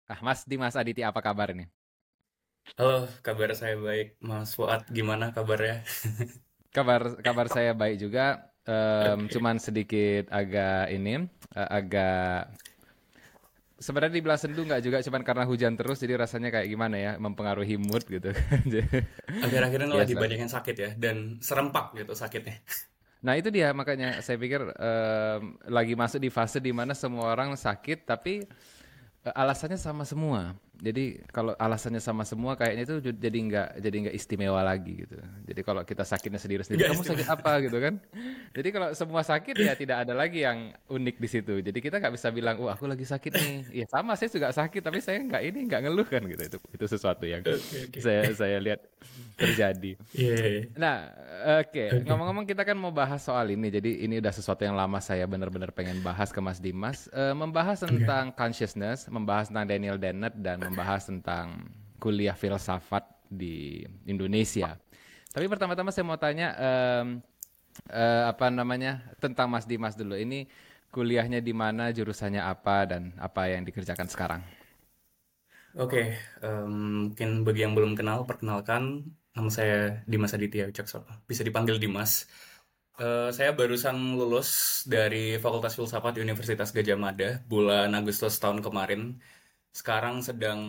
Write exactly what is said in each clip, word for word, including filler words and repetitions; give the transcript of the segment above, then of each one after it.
Ah, Mas Dimas Aditya, apa kabar nih? Halo, kabar saya baik. Mas Fuad, gimana kabarnya? Kabar kabar saya baik juga. Em, Oke. cuman sedikit agak ini, eh, agak sebenarnya dibilang sendu nggak juga, cuman karena hujan terus, jadi rasanya kayak gimana ya, mempengaruhi mood gitu kan. Jadi, Akhir-akhir ini lagi biasa. banyak yang sakit ya, dan serempak gitu sakitnya. Nah itu dia makanya saya pikir em, lagi masuk di fase di mana semua orang sakit, tapi Eh, alasannya sama semua. Jadi kalau alasannya sama semua kayaknya itu ju- jadi nggak jadi nggak istimewa lagi gitu. Jadi kalau kita sakitnya sendiri-sendiri, Enggak kamu sakit istimewa. apa gitu kan? Jadi kalau semua sakit ya tidak ada lagi yang unik di situ. Jadi kita nggak bisa bilang, oh aku lagi sakit nih. Ya sama, saya juga sakit, tapi saya nggak ini nggak ngeluh kan gitu. Itu itu sesuatu yang Oke, oke. saya saya lihat terjadi. Iya, iya, iya. Nah, oke. Oke. Ngomong-ngomong kita kan mau bahas soal ini. Jadi ini udah sesuatu yang lama saya benar-benar pengen bahas ke Mas Dimas. Eh, membahas Oke. tentang consciousness, membahas tentang Daniel Dennett, dan membahas tentang kuliah filsafat di Indonesia. Tapi pertama-tama saya mau tanya, em, eh, apa namanya, tentang Mas Dimas dulu. Ini kuliahnya di mana, jurusannya apa, dan apa yang dikerjakan sekarang? Oke, em, mungkin bagi yang belum kenal, perkenalkan, nama saya Dimas Aditya Wicaksono. Bisa dipanggil Dimas. Eh, saya barusan lulus dari Fakultas Filsafat Universitas Gadjah Mada bulan Agustus tahun kemarin. Sekarang sedang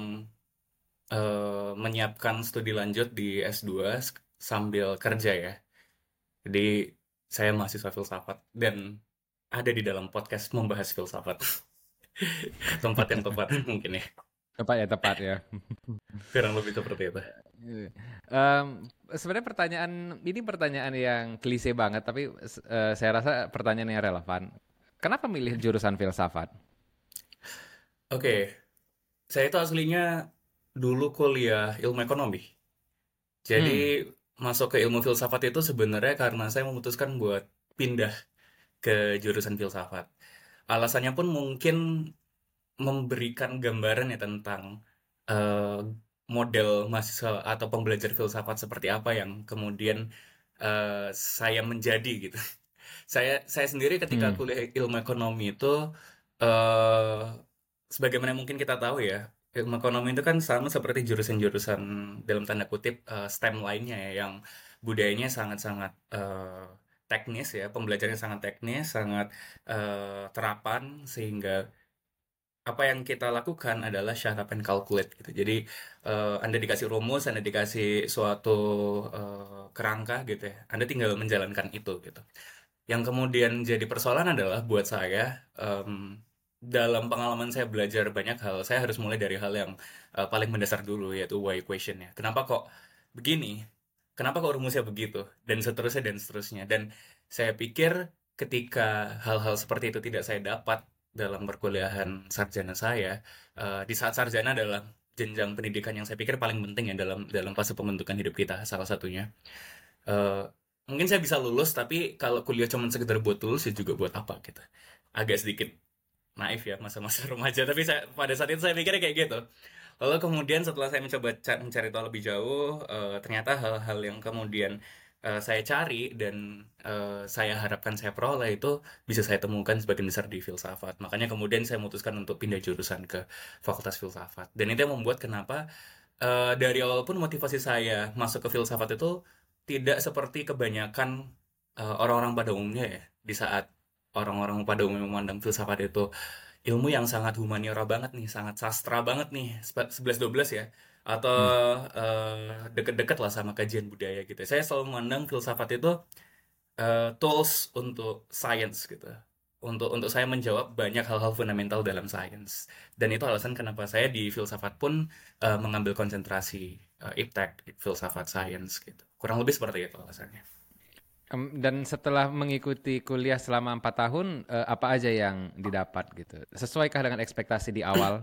eh, menyiapkan studi lanjut di S dua sk- sambil kerja ya. Jadi saya mahasiswa filsafat dan ada di dalam podcast membahas filsafat. Tempat yang tepat mungkin ya. Tepat ya, tepat ya. Kurang lebih seperti itu. Em, Sebenarnya pertanyaan ini pertanyaan yang klise banget, tapi eh, saya rasa pertanyaan yang relevan. Kenapa milih jurusan filsafat? Oke, saya itu aslinya dulu kuliah ilmu ekonomi. Jadi Hmm, masuk ke ilmu filsafat itu sebenarnya karena saya memutuskan buat pindah ke jurusan filsafat. Alasannya pun mungkin memberikan gambaran ya tentang eh, model mahasiswa atau pembelajar filsafat seperti apa yang kemudian eh, saya menjadi gitu. Saya saya sendiri ketika hmm, kuliah ilmu ekonomi itu eh sebagaimana mungkin kita tahu ya, ilmu ekonomi itu kan sama seperti jurusan-jurusan dalam tanda kutip eh, STEM lainnya ya yang budayanya sangat-sangat eh, teknis ya, pembelajarannya sangat teknis, sangat eh, terapan sehingga apa yang kita lakukan adalah shut up and calculate gitu. Jadi eh, Anda dikasih rumus, Anda dikasih suatu eh, kerangka gitu ya. Anda tinggal menjalankan itu gitu. Yang kemudian jadi persoalan adalah buat saya em, dalam pengalaman saya belajar banyak hal, saya harus mulai dari hal yang eh, paling mendasar dulu yaitu why question ya. Kenapa kok begini? Kenapa kok rumusnya begitu? Dan seterusnya dan seterusnya. Dan saya pikir ketika hal-hal seperti itu tidak saya dapat dalam perkuliahan sarjana saya, eh, di saat sarjana adalah jenjang pendidikan yang saya pikir paling penting ya dalam dalam fase pembentukan hidup kita salah satunya. Eh, Mungkin saya bisa lulus, tapi kalau kuliah cuma sekedar buat lulus ya juga buat apa gitu. Agak sedikit naif ya masa-masa remaja, tapi saya pada saat itu saya pikirnya kayak gitu. Lalu kemudian setelah saya mencoba ca- mencari tahu lebih jauh, eh, ternyata hal-hal yang kemudian eh, saya cari dan eh, saya harapkan saya peroleh itu bisa saya temukan sebagian besar di filsafat. Makanya kemudian saya memutuskan untuk pindah jurusan ke Fakultas Filsafat. Dan itu yang membuat kenapa eh, dari awal pun motivasi saya masuk ke filsafat itu tidak seperti kebanyakan eh, orang-orang pada umumnya ya. Di saat orang-orang pada umumnya memandang filsafat itu ilmu yang sangat humaniora banget nih, sangat sastra banget nih, sebelas dua belas ya. Atau hmm. eh, deket-deket lah sama kajian budaya gitu. Saya selalu memandang filsafat itu eh, tools untuk science gitu. Untuk untuk saya menjawab banyak hal-hal fundamental dalam sains. Dan itu alasan kenapa saya di filsafat pun eh, mengambil konsentrasi eh, iptek, filsafat sains gitu. Kurang lebih seperti itu alasannya. Em, Dan setelah mengikuti kuliah selama empat tahun, eh, apa aja yang didapat gitu? Sesuaikah dengan ekspektasi di awal?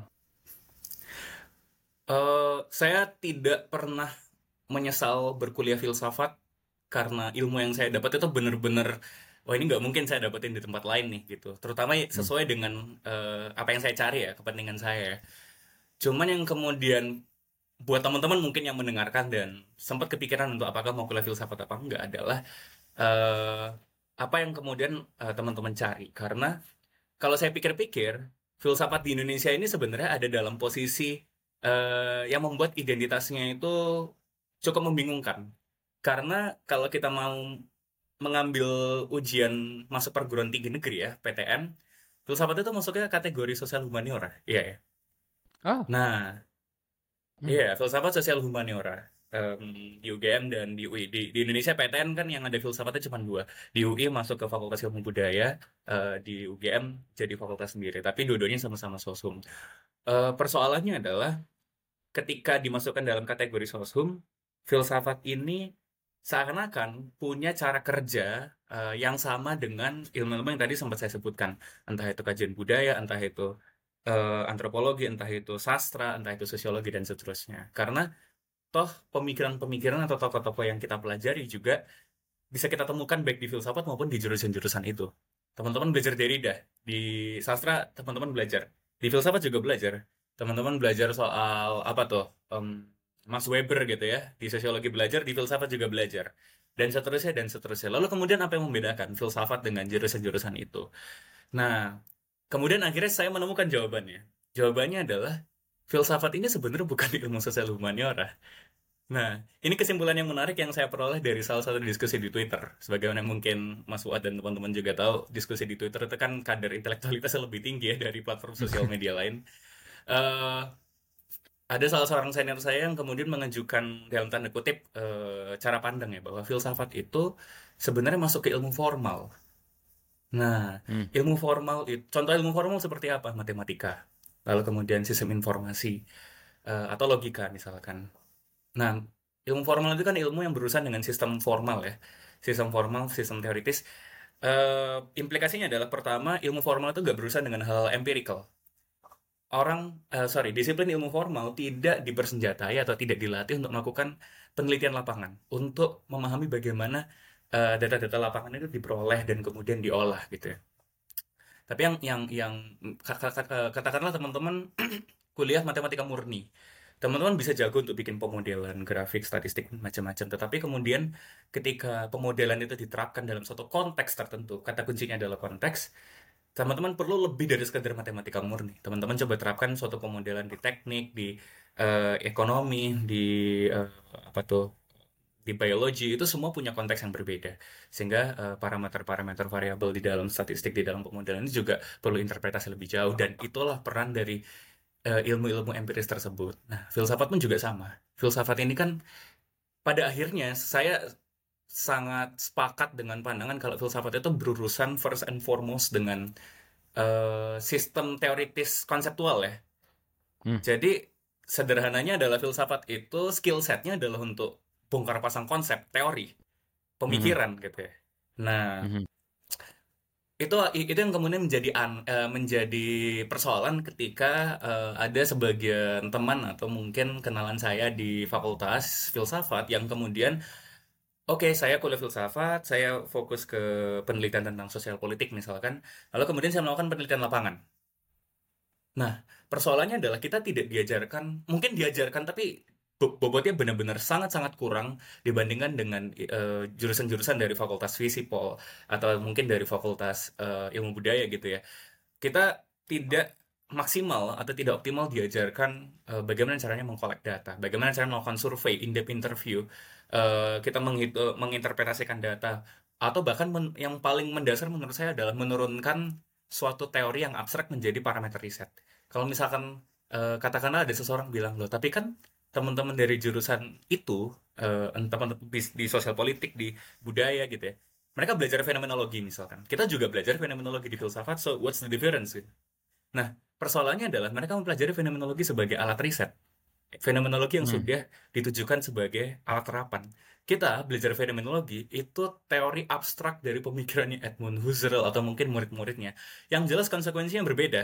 Eh, saya tidak pernah menyesal berkuliah filsafat karena ilmu yang saya dapat itu benar-benar wah ini nggak mungkin saya dapetin di tempat lain nih gitu. Terutama Hmm. sesuai dengan eh, apa yang saya cari ya, kepentingan saya. Ya. Cuman yang kemudian buat teman-teman mungkin yang mendengarkan dan sempat kepikiran untuk apakah mau kuliah filsafat apa enggak adalah eh, apa yang kemudian eh, teman-teman cari. Karena kalau saya pikir-pikir, filsafat di Indonesia ini sebenarnya ada dalam posisi eh, yang membuat identitasnya itu cukup membingungkan. Karena kalau kita mau mengambil ujian masuk perguruan tinggi negeri ya, P T N, filsafat itu masuknya kategori sosial humaniora. Iya ya. Oh, Nah, hmm. iya, filsafat sosial humaniora. Em, di U G M dan di U I. Di, di Indonesia P T N kan yang ada filsafatnya cuma dua. Di U I masuk ke Fakultas Ilmu Budaya, eh, di U G M jadi fakultas sendiri. Tapi dua-duanya sama-sama sosum. Eh, persoalannya adalah ketika dimasukkan dalam kategori sosum, filsafat ini seakan-akan punya cara kerja eh, yang sama dengan ilmu-ilmu yang tadi sempat saya sebutkan. Entah itu kajian budaya, entah itu eh, antropologi, entah itu sastra, entah itu sosiologi, dan seterusnya. Karena toh pemikiran-pemikiran atau tokoh-tokoh yang kita pelajari juga bisa kita temukan baik di filsafat maupun di jurusan-jurusan itu. Teman-teman belajar Derrida, di sastra teman-teman belajar, di filsafat juga belajar. Teman-teman belajar soal apa tuh? Em, Max Weber gitu ya, di sosiologi belajar, di filsafat juga belajar. Dan seterusnya, dan seterusnya. Lalu kemudian apa yang membedakan filsafat dengan jurusan-jurusan itu? Nah, kemudian akhirnya saya menemukan jawabannya. Jawabannya adalah filsafat ini sebenarnya bukan ilmu sosial humaniora. Nah, ini kesimpulan yang menarik yang saya peroleh dari salah satu diskusi di Twitter. Sebagaimana mungkin Mas Fuad dan teman-teman juga tahu, diskusi di Twitter itu kan kadar intelektualitasnya lebih tinggi ya dari platform sosial media lain. Eh, ada salah seorang senior saya yang kemudian mengajukan dalam tanda kutip eh, cara pandang ya bahwa filsafat itu sebenarnya masuk ke ilmu formal. Nah, Hmm. ilmu formal itu contoh ilmu formal seperti apa? Matematika, lalu kemudian sistem informasi eh, atau logika misalkan. Nah, ilmu formal itu kan ilmu yang berurusan dengan sistem formal ya. Sistem formal, sistem teoritis. Eh, implikasinya adalah pertama, ilmu formal itu nggak berurusan dengan hal empirical. Orang, eh, sorry, disiplin ilmu formal tidak dipersenjatai atau tidak dilatih untuk melakukan penelitian lapangan. Untuk memahami bagaimana eh, data-data lapangan itu diperoleh dan kemudian diolah gitu ya. Tapi yang yang yang kata- kata- katakanlah teman-teman kuliah matematika murni. Teman-teman bisa jago untuk bikin pemodelan, grafik, statistik, macam-macam. Tetapi kemudian ketika pemodelan itu diterapkan dalam suatu konteks tertentu, kata kuncinya adalah konteks, teman-teman perlu lebih dari sekedar matematika murni. Teman-teman coba terapkan suatu pemodelan di teknik, di eh, ekonomi, di eh, apa tuh, di biologi, itu semua punya konteks yang berbeda. Sehingga eh, parameter-parameter variabel di dalam statistik, di dalam pemodelan ini juga perlu interpretasi lebih jauh. Dan itulah peran dari eh, ilmu-ilmu empiris tersebut. Nah, filsafat pun juga sama. Filsafat ini kan pada akhirnya saya sangat sepakat dengan pandangan kalau filsafat itu berurusan first and foremost dengan eh, sistem teoritis konseptual ya. Hmm. Jadi sederhananya adalah filsafat itu skill setnya adalah untuk bongkar pasang konsep, teori, Mhm. pemikiran gitu ya. Nah, Mhm. itu itu yang kemudian menjadi an, eh, menjadi persoalan ketika eh, ada sebagian teman atau mungkin kenalan saya di Fakultas Filsafat yang kemudian oke, saya kuliah filsafat, saya fokus ke penelitian tentang sosial politik misalkan, lalu kemudian saya melakukan penelitian lapangan. Nah, persoalannya adalah kita tidak diajarkan, mungkin diajarkan tapi bo- bobotnya benar-benar sangat-sangat kurang dibandingkan dengan eh, jurusan-jurusan dari Fakultas Fisipol atau mungkin dari Fakultas eh, Ilmu Budaya gitu ya. Kita tidak maksimal atau tidak optimal diajarkan eh, bagaimana caranya mengkolek data, bagaimana caranya melakukan survei, in-depth interview, eh, kita menghitu- menginterpretasikan data, atau bahkan men- yang paling mendasar menurut saya adalah menurunkan suatu teori yang abstrak menjadi parameter riset. Kalau misalkan eh, katakanlah ada seseorang bilang, loh tapi kan teman-teman dari jurusan itu, eh, teman-teman di, di sosial politik, di budaya gitu ya, mereka belajar fenomenologi misalkan. Kita juga belajar fenomenologi di filsafat, so what's the difference? Gitu. Nah, persoalannya adalah mereka mempelajari fenomenologi sebagai alat riset. Fenomenologi yang Hmm. sudah ditujukan sebagai alat terapan. Kita belajar fenomenologi itu teori abstrak dari pemikirannya Edmund Husserl atau mungkin murid-muridnya. Yang jelas konsekuensinya berbeda.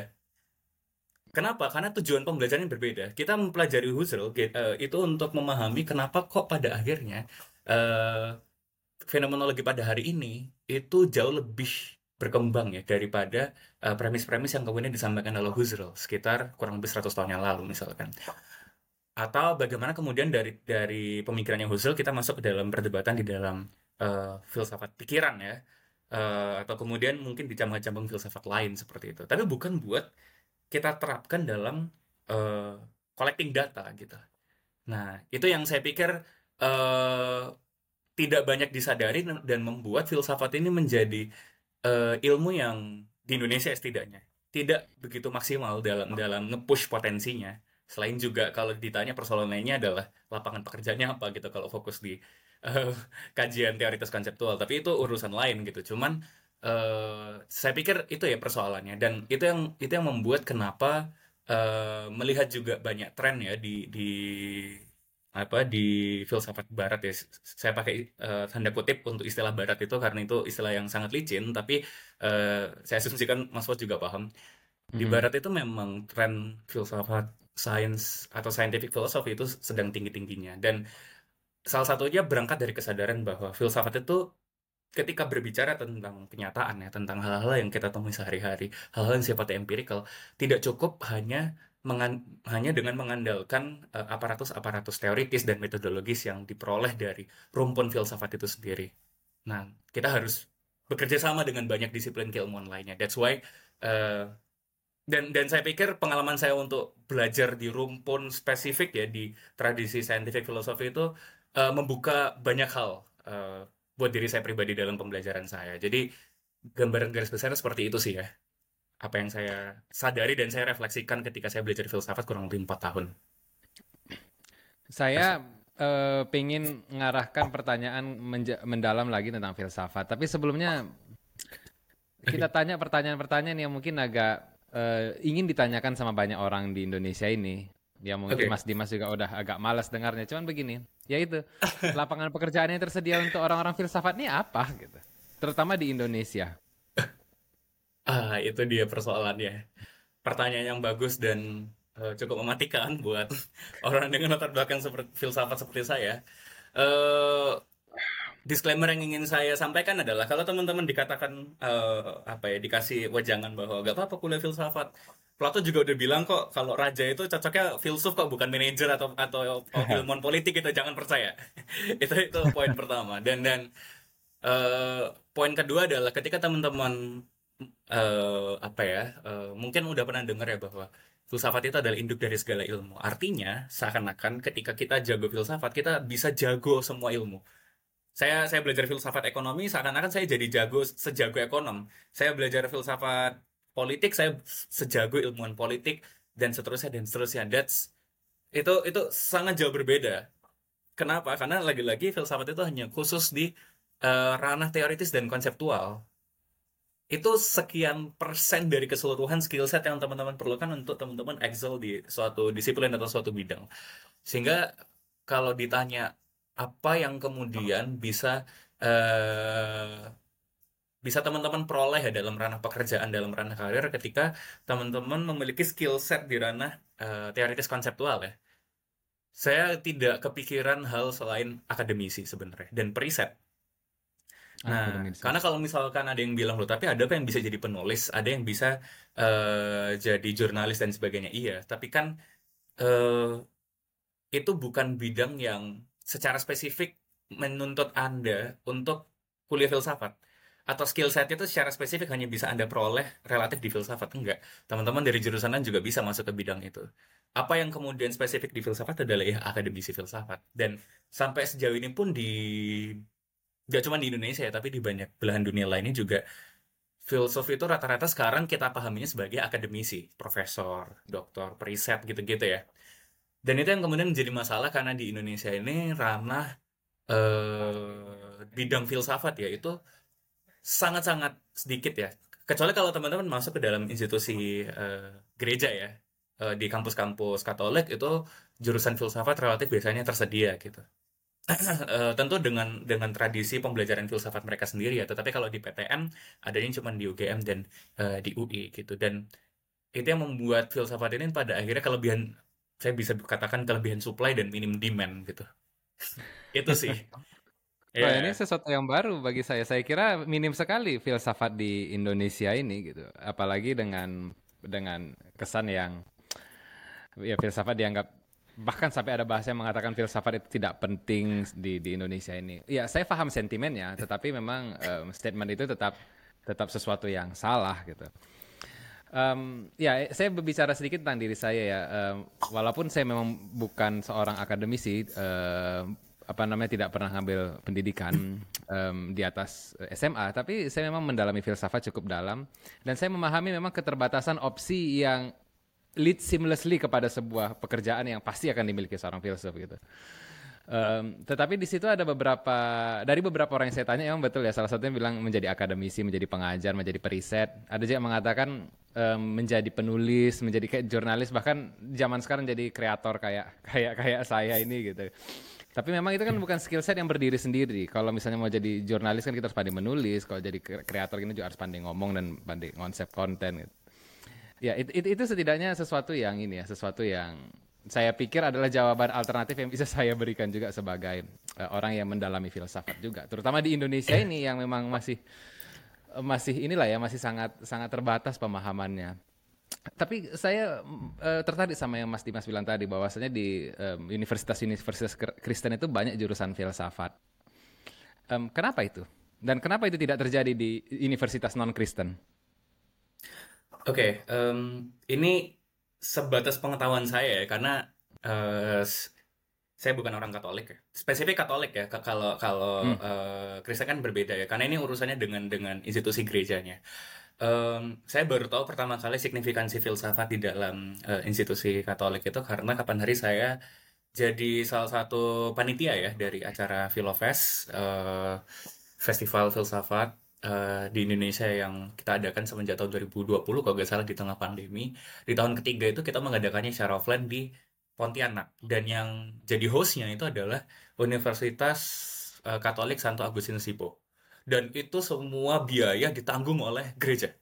Kenapa? Karena tujuan pembelajaran yang berbeda. Kita mempelajari Husserl ge- eh, itu untuk memahami kenapa kok pada akhirnya eh, fenomenologi pada hari ini itu jauh lebih berkembang ya daripada eh, premis-premis yang kemudian disampaikan oleh Husserl sekitar kurang lebih seratus tahun yang lalu misalkan. Atau bagaimana kemudian dari dari pemikirannya Husserl kita masuk ke dalam perdebatan di dalam eh, filsafat pikiran ya. Eh, atau kemudian mungkin di cabang-cabang filsafat lain seperti itu. Tapi bukan buat kita terapkan dalam uh, collecting data gitu. Nah, itu yang saya pikir uh, tidak banyak disadari dan membuat filsafat ini menjadi uh, ilmu yang di Indonesia setidaknya tidak begitu maksimal dalam dalam nge-push potensinya. Selain juga kalau ditanya persoalan lainnya adalah lapangan pekerjaannya apa gitu kalau fokus di uh, kajian teoritis konseptual. Tapi itu urusan lain gitu. Cuman uh, saya pikir itu ya persoalannya dan itu yang itu yang membuat kenapa uh, melihat juga banyak tren ya di di apa di filsafat barat ya. Saya pakai uh, tanda kutip untuk istilah barat itu karena itu istilah yang sangat licin tapi uh, saya asumsikan Mas Fos juga paham. Di Mhm. barat itu memang tren filsafat sains atau scientific philosophy itu sedang tinggi-tingginya dan salah satunya berangkat dari kesadaran bahwa filsafat itu ketika berbicara tentang kenyataan ya, tentang hal-hal yang kita temui sehari-hari, hal-hal yang sifatnya empirikal, tidak cukup hanya mengan- hanya dengan mengandalkan eh, aparatus-aparatus teoritis dan metodologis yang diperoleh dari rumpun filsafat itu sendiri. Nah, kita harus bekerja sama dengan banyak disiplin keilmuan lainnya. That's why eh, dan dan saya pikir pengalaman saya untuk belajar di rumpun spesifik ya di tradisi scientific philosophy itu eh, membuka banyak hal eh, buat diri saya pribadi dalam pembelajaran saya. Jadi gambaran garis besarnya seperti itu sih ya. Apa yang saya sadari dan saya refleksikan ketika saya belajar filsafat kurang lebih empat tahun. Mas- Saya eh, pengen mengarahkan pertanyaan menja- mendalam lagi tentang filsafat. Tapi sebelumnya kita Oke, tanya pertanyaan-pertanyaan yang mungkin agak eh, ingin ditanyakan sama banyak orang di Indonesia ini. Ya mungkin oke. Mas Dimas juga udah agak malas dengarnya. Cuman begini, yaitu lapangan pekerjaan yang tersedia untuk orang-orang filsafat ini apa gitu. Terutama di Indonesia. Ah, itu dia persoalannya. Pertanyaan yang bagus dan eh, cukup mematikan buat orang dengan latar belakang seperti filsafat seperti saya. Eh Disclaimer yang ingin saya sampaikan adalah kalau teman-teman dikatakan eh, apa ya dikasih wejangan bahwa gak apa-apa kuliah filsafat, Plato juga udah bilang kok kalau raja itu cocoknya filsuf kok bukan manajer atau atau oh, ilmuwan politik itu jangan percaya. itu itu poin pertama dan dan eh, poin kedua adalah ketika teman-teman eh, apa ya eh, mungkin udah pernah dengar ya bahwa filsafat itu adalah induk dari segala ilmu. Artinya seakan-akan ketika kita jago filsafat kita bisa jago semua ilmu. Saya saya belajar filsafat ekonomi seakan-akan saya jadi jago sejago ekonom. Saya belajar filsafat politik saya sejago ilmuwan politik dan seterusnya dan seterusnya. That's itu itu sangat jauh berbeda. Kenapa? Karena lagi-lagi filsafat itu hanya khusus di eh, ranah teoritis dan konseptual. Itu sekian persen dari keseluruhan skill set yang teman-teman perlukan untuk teman-teman excel di suatu disiplin atau suatu bidang. Sehingga kalau ditanya apa yang kemudian bisa eh, bisa teman-teman peroleh ya dalam ranah pekerjaan, dalam ranah karir ketika teman-teman memiliki skill set di ranah eh, teoritis konseptual ya. Saya tidak kepikiran hal selain akademisi sebenarnya dan periset. Nah, Akademis. karena kalau misalkan ada yang bilang loh, tapi ada apa yang bisa jadi penulis, ada yang bisa eh, jadi jurnalis dan sebagainya. Iya, tapi kan eh, itu bukan bidang yang secara spesifik menuntut Anda untuk kuliah filsafat. Atau skill set itu secara spesifik hanya bisa Anda peroleh relatif di filsafat. Enggak. Teman-teman dari jurusan lain juga bisa masuk ke bidang itu. Apa yang kemudian spesifik di filsafat adalah ya akademisi filsafat. Dan sampai sejauh ini pun di, nggak cuma di Indonesia ya, tapi di banyak belahan dunia lainnya juga, filsuf itu rata-rata sekarang kita pahaminya sebagai akademisi, profesor, doktor, periset gitu-gitu ya. Dan itu yang kemudian menjadi masalah karena di Indonesia ini ranah eh, bidang filsafat ya itu sangat-sangat sedikit ya. Kecuali kalau teman-teman masuk ke dalam institusi eh, gereja ya. Eh, di kampus-kampus Katolik itu jurusan filsafat relatif biasanya tersedia gitu. Eh, tentu dengan dengan tradisi pembelajaran filsafat mereka sendiri ya. Tetapi kalau di P T N adanya cuma di U G M dan eh, di U I gitu. Dan itu yang membuat filsafat ini pada akhirnya kelebihan saya bisa katakan kelebihan supply dan minim demand gitu. Itu sih. Wah, ini Ya. sesuatu yang baru bagi saya. Saya kira minim sekali filsafat di Indonesia ini gitu. Apalagi dengan dengan kesan yang ya filsafat dianggap bahkan sampai ada bahasa yang mengatakan filsafat itu tidak penting di di Indonesia ini. Ya, saya paham sentimennya, tetapi memang em, statement itu tetap tetap sesuatu yang salah gitu. Um, ya, saya berbicara sedikit tentang diri saya ya. Um, walaupun saya memang bukan seorang akademisi, uh, apa namanya tidak pernah ngambil pendidikan um, di atas S M A, tapi saya memang mendalami filsafat cukup dalam dan saya memahami memang keterbatasan opsi yang lead seamlessly kepada sebuah pekerjaan yang pasti akan dimiliki seorang filsuf gitu. Um, tetapi di situ ada beberapa dari beberapa orang yang saya tanya emang betul ya, salah satunya bilang menjadi akademisi, menjadi pengajar, menjadi periset. Ada juga yang mengatakan um, menjadi penulis, menjadi kayak jurnalis, bahkan zaman sekarang jadi kreator kayak kayak kayak saya ini gitu. Tapi memang itu kan bukan skill set yang berdiri sendiri. Kalau misalnya mau jadi jurnalis kan kita harus pandai menulis, kalau jadi kreator ini juga harus pandai ngomong dan pandai konsep konten gitu. Ya, itu, itu, itu setidaknya sesuatu yang ini ya, sesuatu yang saya pikir adalah jawaban alternatif yang bisa saya berikan juga sebagai uh, orang yang mendalami filsafat juga, terutama di Indonesia ini yang memang masih uh, masih inilah ya, masih sangat sangat terbatas pemahamannya. Tapi saya uh, tertarik sama yang Mas Dimas bilang tadi, bahwasanya di um, universitas-universitas Kristen itu banyak jurusan filsafat. Um, kenapa itu? Dan kenapa itu tidak terjadi di universitas non-Kristen? Oke, okay, um, ini sebatas pengetahuan saya ya, karena uh, saya bukan orang Katolik ya, spesifik Katolik ya. Kalau kalau Hmm. uh, Kristen kan berbeda ya, karena ini urusannya dengan dengan institusi gerejanya. Um, saya baru tahu pertama kali signifikansi filsafat di dalam uh, institusi Katolik itu karena kapan hari saya jadi salah satu panitia ya dari acara Filofest, uh, festival filsafat uh, di Indonesia yang kita adakan semenjak tahun dua ribu dua puluh kalau nggak salah di tengah pandemi. Di tahun ketiga itu kita mengadakannya secara offline di Pontianak, dan yang jadi hostnya itu adalah Universitas uh, Katolik Santo Agustinus Hippo, dan itu semua biaya ditanggung oleh gereja.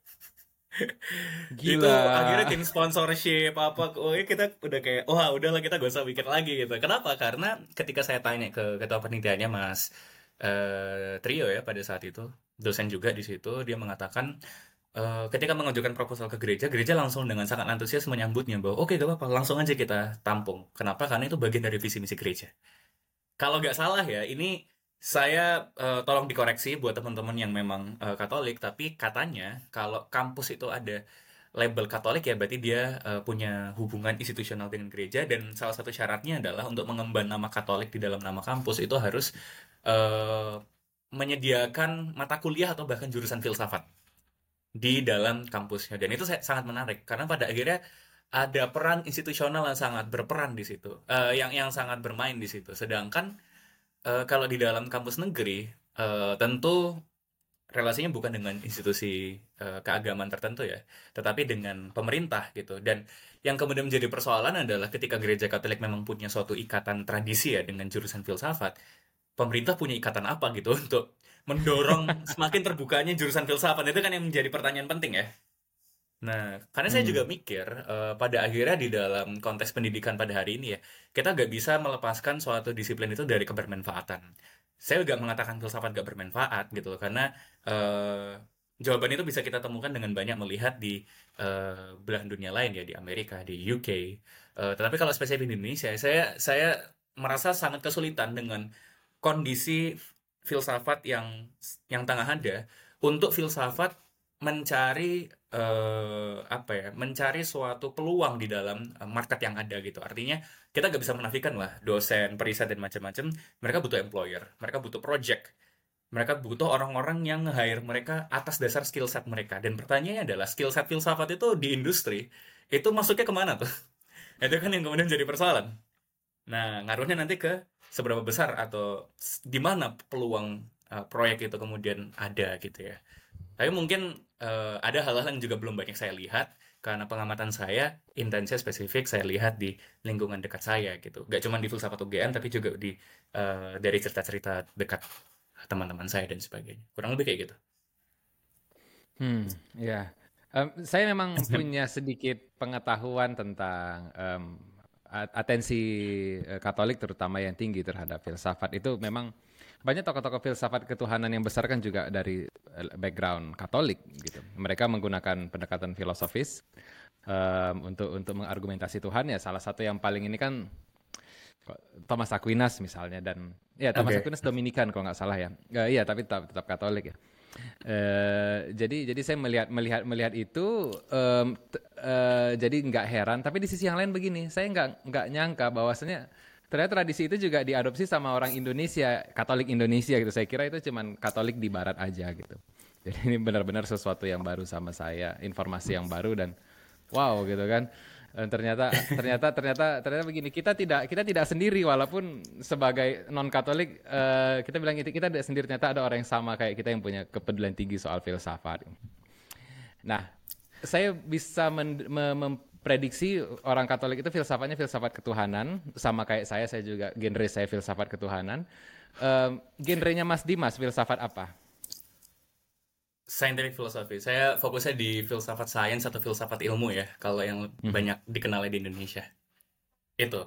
Itu Gila. akhirnya tim sponsorship apa, oh ya kita udah kayak wah udahlah kita gak usah mikir lagi gitu. Kenapa? Karena ketika saya tanya ke ketua penelitiannya Mas eh, Trio ya pada saat itu, dosen juga di situ, dia mengatakan eh, ketika mengajukan proposal ke gereja, gereja langsung dengan sangat antusias menyambutnya bahwa oke gak apa-apa, langsung aja kita tampung. Kenapa? Karena itu bagian dari visi misi gereja. Kalau nggak salah ya, ini saya eh, tolong dikoreksi buat teman-teman yang memang eh, Katolik, tapi katanya kalau kampus itu ada label Katolik ya berarti dia eh, punya hubungan institusional dengan gereja, dan salah satu syaratnya adalah untuk mengemban nama Katolik di dalam nama kampus itu harus eh, menyediakan mata kuliah atau bahkan jurusan filsafat di dalam kampusnya. Dan itu saya- sangat menarik karena pada akhirnya ada peran institusional yang sangat berperan di situ, eh, yang yang sangat bermain di situ. Sedangkan eh, kalau di dalam kampus negeri, eh, tentu relasinya bukan dengan institusi eh, keagamaan tertentu ya, tetapi dengan pemerintah gitu. Dan yang kemudian menjadi persoalan adalah ketika gereja Katolik memang punya suatu ikatan tradisi ya dengan jurusan filsafat, pemerintah punya ikatan apa gitu untuk mendorong semakin terbukanya jurusan filsafat, itu kan yang menjadi pertanyaan penting ya. Nah, karena saya juga Hmm. mikir, eh, pada akhirnya di dalam konteks pendidikan pada hari ini ya, kita nggak bisa melepaskan suatu disiplin itu dari kebermanfaatan. Saya juga mengatakan filsafat nggak bermanfaat gitu loh, karena eh, jawaban itu bisa kita temukan dengan banyak melihat di eh, belahan dunia lain ya, di Amerika, di U K. Eh, tetapi kalau spesifik di Indonesia, saya saya merasa sangat kesulitan dengan kondisi filsafat yang yang tengah ada untuk filsafat mencari eh, apa ya, mencari suatu peluang di dalam eh, market yang ada gitu. Artinya kita nggak bisa menafikan lah dosen, periset dan macam-macam. Mereka butuh employer, mereka butuh project, mereka butuh orang-orang yang nge-hire mereka atas dasar skill set mereka. Dan pertanyaannya adalah skill set filsafat itu di industri itu masuknya kemana tuh? Itu kan yang kemudian jadi persoalan. Nah, ngaruhnya nanti ke seberapa besar atau s- di mana peluang eh, proyek itu kemudian ada gitu ya. Tapi mungkin eh, ada hal-hal yang juga belum banyak saya lihat karena pengamatan saya intensnya spesifik saya lihat di lingkungan dekat saya gitu. Gak cuma di filsafat U G M tapi juga di eh, dari cerita-cerita dekat teman-teman saya dan sebagainya. Kurang lebih kayak gitu. Hmm, ya. Em, saya memang punya sedikit pengetahuan tentang em, a- atensi eh, Katolik terutama yang tinggi terhadap filsafat. Itu memang banyak tokoh-tokoh filsafat ketuhanan yang besar kan juga dari eh, background Katolik gitu. Mereka menggunakan pendekatan filosofis em, untuk untuk mengargumentasi Tuhan ya. Salah satu yang paling ini kan Thomas Aquinas misalnya, dan ya Thomas Oke. Aquinas Dominikan kalau nggak salah ya. Eh, iya tapi tetap, tetap Katolik ya. Eh, jadi jadi saya melihat melihat melihat itu em, t- eh, jadi nggak heran. Tapi di sisi yang lain begini, saya nggak nggak nyangka bahwasanya ternyata tradisi itu juga diadopsi sama orang Indonesia, Katolik Indonesia gitu. Saya kira itu cuman Katolik di Barat aja gitu. Jadi ini benar-benar sesuatu yang baru sama saya, informasi yang baru dan wow gitu kan. Eh, ternyata ternyata ternyata ternyata begini, kita tidak kita tidak sendiri walaupun sebagai non Katolik eh, kita bilang itu kita tidak sendiri, ternyata ada orang yang sama kayak kita yang punya kepedulian tinggi soal filsafat. Nah, saya bisa men- me- memprediksi orang Katolik itu filsafatnya filsafat ketuhanan, sama kayak saya, saya juga genre saya filsafat ketuhanan. Em, genrenya Mas Dimas filsafat apa? Scientific philosophy. Saya fokusnya di filsafat sains atau filsafat ilmu ya, kalau yang Mhm. banyak dikenal di Indonesia. Itu.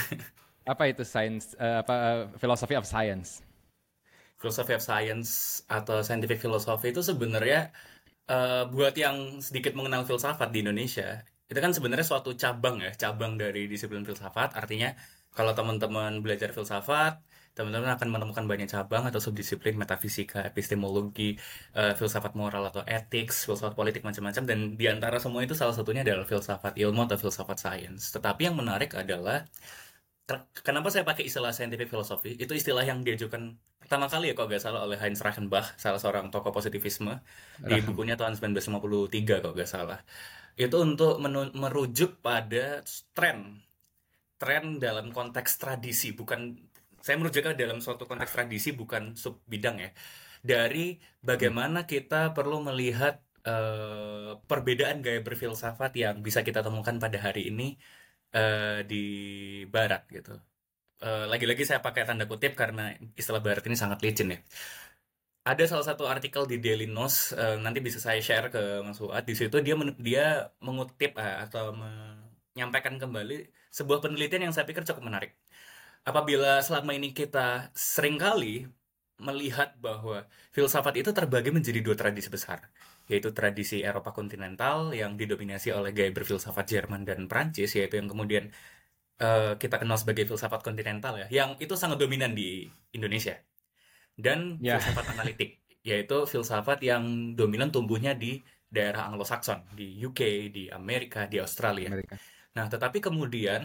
Apa itu science eh, apa eh, philosophy of science? Philosophy of science atau scientific philosophy itu sebenarnya eh, buat yang sedikit mengenal filsafat di Indonesia, itu kan sebenarnya suatu cabang ya, cabang dari disiplin filsafat. Artinya kalau teman-teman belajar filsafat, teman-teman akan menemukan banyak cabang atau subdisiplin metafisika, epistemologi, eh, filsafat moral atau etik, filsafat politik macam-macam. Dan di antara semua itu salah satunya adalah filsafat ilmu atau filsafat sains. Tetapi yang menarik adalah Ken- Kenapa saya pakai istilah scientific philosophy? Itu istilah yang diajukan pertama kali ya kalau nggak salah oleh Heinz Reichenbach, salah seorang tokoh positivisme di Raham. bukunya tahun seribu sembilan ratus lima puluh tiga kalau nggak salah. Itu untuk menu- merujuk pada tren, tren dalam konteks tradisi, bukan saya merujuknya dalam suatu konteks tradisi bukan sub bidang ya. Dari Mhm. bagaimana kita perlu melihat eh, perbedaan gaya berfilsafat yang bisa kita temukan pada hari ini eh, di Barat gitu. Eh, lagi-lagi saya pakai tanda kutip karena istilah barat ini sangat licin ya. Ada salah satu artikel di Daily News, eh, nanti bisa saya share ke Mas Fuad. Di situ dia men- dia mengutip eh, atau menyampaikan kembali sebuah penelitian yang saya pikir cukup menarik. Apabila selama ini kita seringkali melihat bahwa filsafat itu terbagi menjadi dua tradisi besar, yaitu tradisi Eropa kontinental yang didominasi oleh gaya berfilsafat Jerman dan Prancis, yaitu yang kemudian eh, kita kenal sebagai filsafat kontinental ya, yang itu sangat dominan di Indonesia. Dan Ya, filsafat analitik, yaitu filsafat yang dominan tumbuhnya di daerah Anglo-Saxon, di U K, di Amerika, di Australia. Amerika. Nah, tetapi kemudian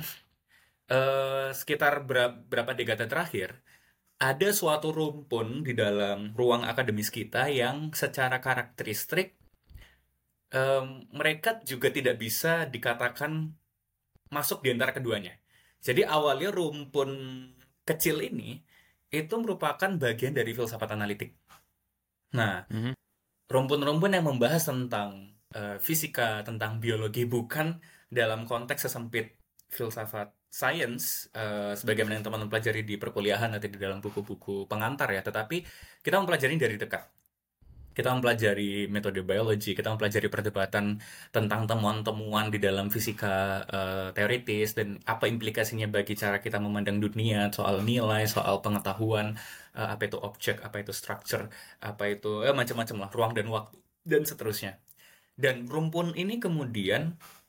eh, sekitar bera- berapa dekade terakhir, ada suatu rumpun di dalam ruang akademis kita yang secara karakteristik em, mereka juga tidak bisa dikatakan masuk di antara keduanya. Jadi awalnya rumpun kecil ini itu merupakan bagian dari filsafat analitik. Nah, Mhm. rumpun-rumpun yang membahas tentang eh, fisika, tentang biologi bukan dalam konteks sesempit filsafat sains, eh, sebagaimana yang teman-teman pelajari di perkuliahan atau di dalam buku-buku pengantar ya, tetapi kita mempelajari dari dekat. Kita mempelajari metode biologi, kita mempelajari perdebatan tentang temuan-temuan di dalam fisika eh, teoritis dan apa implikasinya bagi cara kita memandang dunia, soal nilai, soal pengetahuan, eh, apa itu objek, apa itu structure, apa itu eh, macam-macam lah, ruang dan waktu dan seterusnya. Dan rumpun ini kemudian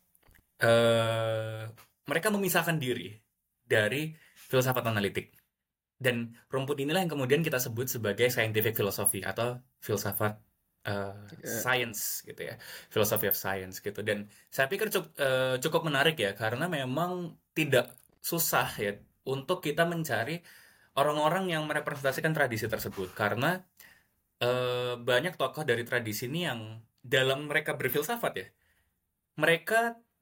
eh, mereka memisahkan diri dari filsafat analitik. Dan rumput inilah yang kemudian kita sebut sebagai scientific philosophy atau filsafat eh, Eh, science gitu ya, philosophy of science gitu. Dan saya pikir cukup, cukup menarik ya karena memang tidak susah ya untuk kita mencari orang-orang yang merepresentasikan tradisi tersebut karena eh, banyak tokoh dari tradisi ini yang dalam mereka berfilsafat ya, mereka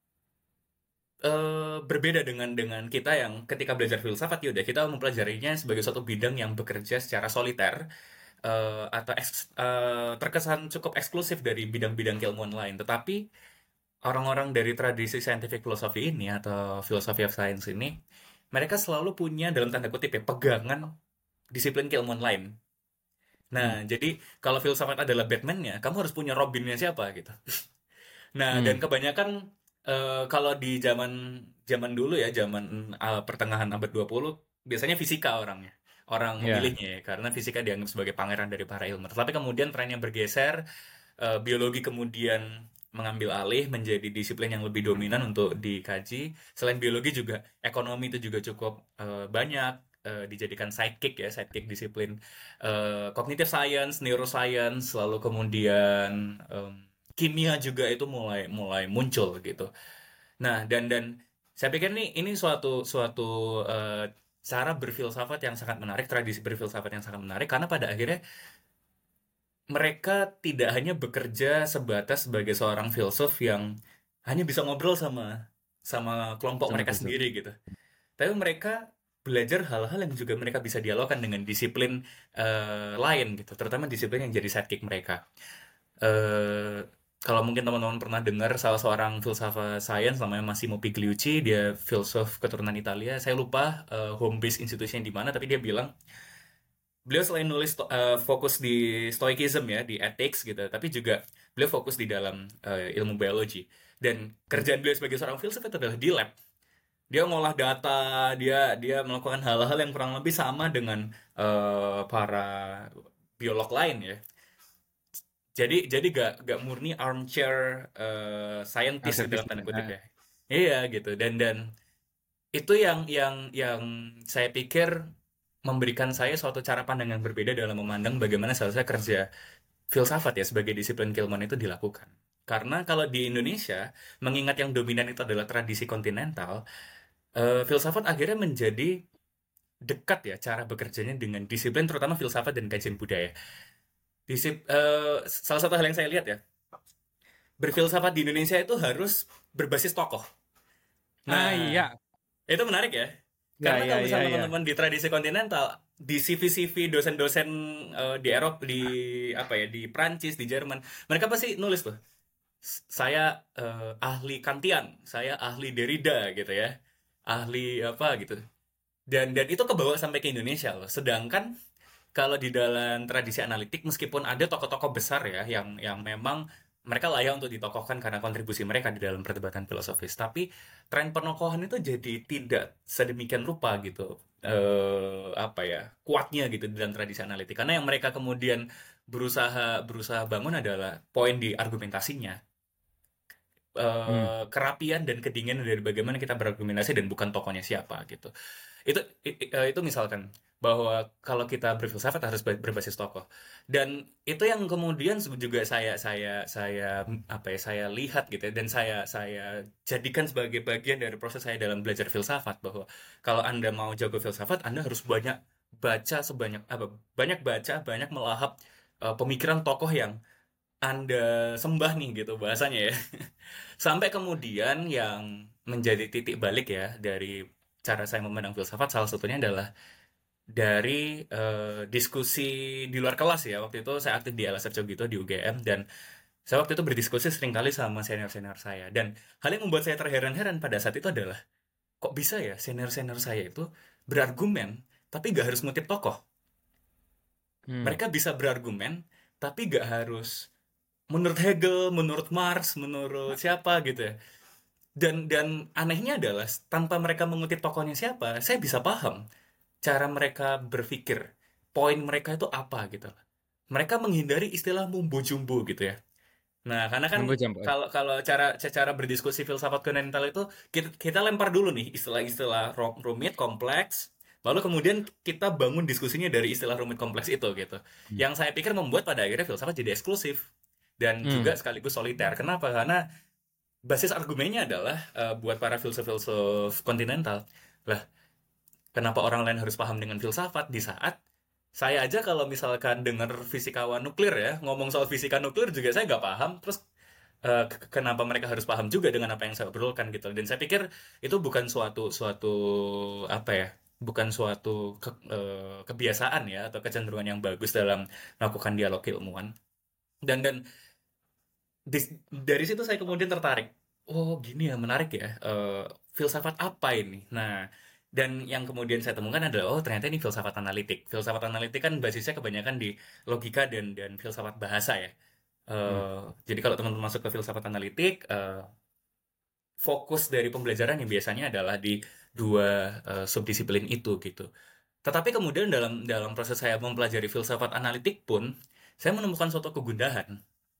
eh, berbeda dengan dengan kita yang ketika belajar filsafat ya udah kita mempelajarinya sebagai suatu bidang yang bekerja secara soliter eh, atau eks- eh, terkesan cukup eksklusif dari bidang-bidang keilmuan lain. Tetapi orang-orang dari tradisi scientific philosophy ini atau philosophy of science ini, mereka selalu punya dalam tanda kutip ya pegangan disiplin keilmuan lain. Nah, hmm. jadi kalau filsafat adalah Batman-nya, kamu harus punya Robin-nya siapa gitu. Nah, dan Hmm. kebanyakan eh, kalau di zaman zaman dulu ya, zaman eh, pertengahan abad dua puluh, biasanya fisika orangnya. Orang Ya. memilihnya ya, karena fisika dianggap sebagai pangeran dari para ilmuwan. Tapi kemudian trennya bergeser, eh, biologi kemudian mengambil alih menjadi disiplin yang lebih dominan untuk dikaji. Selain biologi juga ekonomi itu juga cukup eh, banyak. eh, dijadikan sidekick ya, sidekick disiplin eh, cognitive science, neuroscience, lalu kemudian em, kimia juga itu mulai mulai muncul gitu. Nah, dan dan saya pikir nih ini suatu suatu eh, cara berfilsafat yang sangat menarik, tradisi berfilsafat yang sangat menarik karena pada akhirnya mereka tidak hanya bekerja sebatas sebagai seorang filsuf yang hanya bisa ngobrol sama sama kelompok Sama mereka filsuf. sendiri gitu. Tapi mereka belajar hal-hal yang juga mereka bisa dialogkan dengan disiplin eh, lain gitu, terutama disiplin yang jadi sidekick mereka. eh Kalau mungkin teman-teman pernah dengar salah seorang filsafat sains namanya Massimo Pigliucci, dia filsuf keturunan Italia. Saya lupa eh, home base institusinya di mana, tapi dia bilang beliau selain nulis sto- eh, fokus di stoicism ya, di ethics gitu, tapi juga beliau fokus di dalam eh, ilmu biologi. Dan kerjaan beliau sebagai seorang filsuf itu adalah di lab. Dia ngolah data, dia dia melakukan hal-hal yang kurang lebih sama dengan eh, para biolog lain ya. Jadi jadi gak gak murni armchair eh, scientist dalam Arsitis. tanda kutip Nah, ya. Iya gitu. Dan dan itu yang yang yang saya pikir memberikan saya suatu cara pandang yang berbeda dalam memandang bagaimana seharusnya kerja filsafat ya sebagai disiplin keilmuan itu dilakukan. Karena kalau di Indonesia, mengingat yang dominan itu adalah tradisi kontinental, eh, filsafat akhirnya menjadi dekat ya cara bekerjanya dengan disiplin terutama filsafat dan kajian budaya. Disip, eh, salah satu hal yang saya lihat ya, berfilsafat di Indonesia itu harus berbasis tokoh. ah Nah, iya, itu menarik ya. ya Karena ya kalau ya misalnya ya. teman-teman di tradisi kontinental, di C V-C V dosen-dosen eh, di Eropa, di apa ya, di Prancis, di Jerman, mereka pasti nulis tuh, "S- saya eh, ahli Kantian, saya ahli Derrida gitu ya, ahli apa gitu." Dan dan itu kebawa sampai ke Indonesia loh. Sedangkan kalau di dalam tradisi analitik, meskipun ada tokoh-tokoh besar ya yang yang memang mereka layak untuk ditokohkan karena kontribusi mereka di dalam perdebatan filosofis, tapi tren penokohan itu jadi tidak sedemikian rupa gitu. Eh, apa ya, kuatnya gitu di dalam tradisi analitik. Karena yang mereka kemudian berusaha berusaha bangun adalah poin di argumentasinya, Hmm. eh, kerapian dan kedinginan dari bagaimana kita berargumentasi dan bukan tokohnya siapa gitu. Itu i- i- eh, itu misalkan bahwa kalau kita berfilsafat harus ber- berbasis tokoh. Dan itu yang kemudian juga saya saya saya apa ya saya lihat gitu ya, dan saya saya jadikan sebagai bagian dari proses saya dalam belajar filsafat bahwa kalau Anda mau jago filsafat, Anda harus banyak baca sebanyak apa banyak baca, banyak melahap eh, pemikiran tokoh yang anda sembah nih gitu bahasanya ya. Sampai kemudian yang menjadi titik balik ya dari cara saya memandang filsafat salah satunya adalah dari eh, diskusi di luar kelas ya. Waktu itu saya aktif di L S R gitu di U G M dan saya waktu itu berdiskusi seringkali sama senior-senior saya. Dan hal yang membuat saya terheran-heran pada saat itu adalah kok bisa ya senior-senior saya itu berargumen tapi gak harus ngutip tokoh. Hmm. Mereka bisa berargumen tapi gak harus menurut Hegel, menurut Marx, menurut siapa gitu ya. Dan dan anehnya adalah tanpa mereka mengutip tokohnya siapa, saya bisa paham cara mereka berpikir, poin mereka itu apa gitu. Mereka menghindari istilah mumbo jumbo gitu ya. Nah, karena kan Nunggu jam. kalau kalau cara cara berdiskusi filsafat kontinental itu kita, kita lempar dulu nih istilah-istilah ru- rumit, kompleks, lalu kemudian kita bangun diskusinya dari istilah rumit kompleks itu gitu. Hmm. Yang saya pikir membuat pada akhirnya filsafat jadi eksklusif dan juga Hmm. sekaligus soliter. Kenapa? Karena basis argumennya adalah eh, buat para filsuf-filsuf kontinental. Lah, kenapa orang lain harus paham dengan filsafat di saat saya aja kalau misalkan dengar fisikawan nuklir ya, ngomong soal fisika nuklir juga saya nggak paham, terus eh, ke- kenapa mereka harus paham juga dengan apa yang saya obrolkan gitu. Dan saya pikir itu bukan suatu suatu apa ya, bukan suatu ke- eh, kebiasaan ya atau kecenderungan yang bagus dalam melakukan dialog ilmuwan. Dan dan Dis- dari situ saya kemudian tertarik. Oh, gini ya, menarik ya. Eh, filsafat apa ini? Nah, dan yang kemudian saya temukan adalah, oh ternyata ini filsafat analitik. Filsafat analitik kan basisnya kebanyakan di logika dan dan filsafat bahasa ya. Hmm. Eh, jadi kalau teman-teman masuk ke filsafat analitik, eh, fokus dari pembelajaran yang biasanya adalah di dua eh, subdisiplin itu gitu. Tetapi kemudian dalam dalam proses saya mempelajari filsafat analitik pun, saya menemukan suatu kegundahan.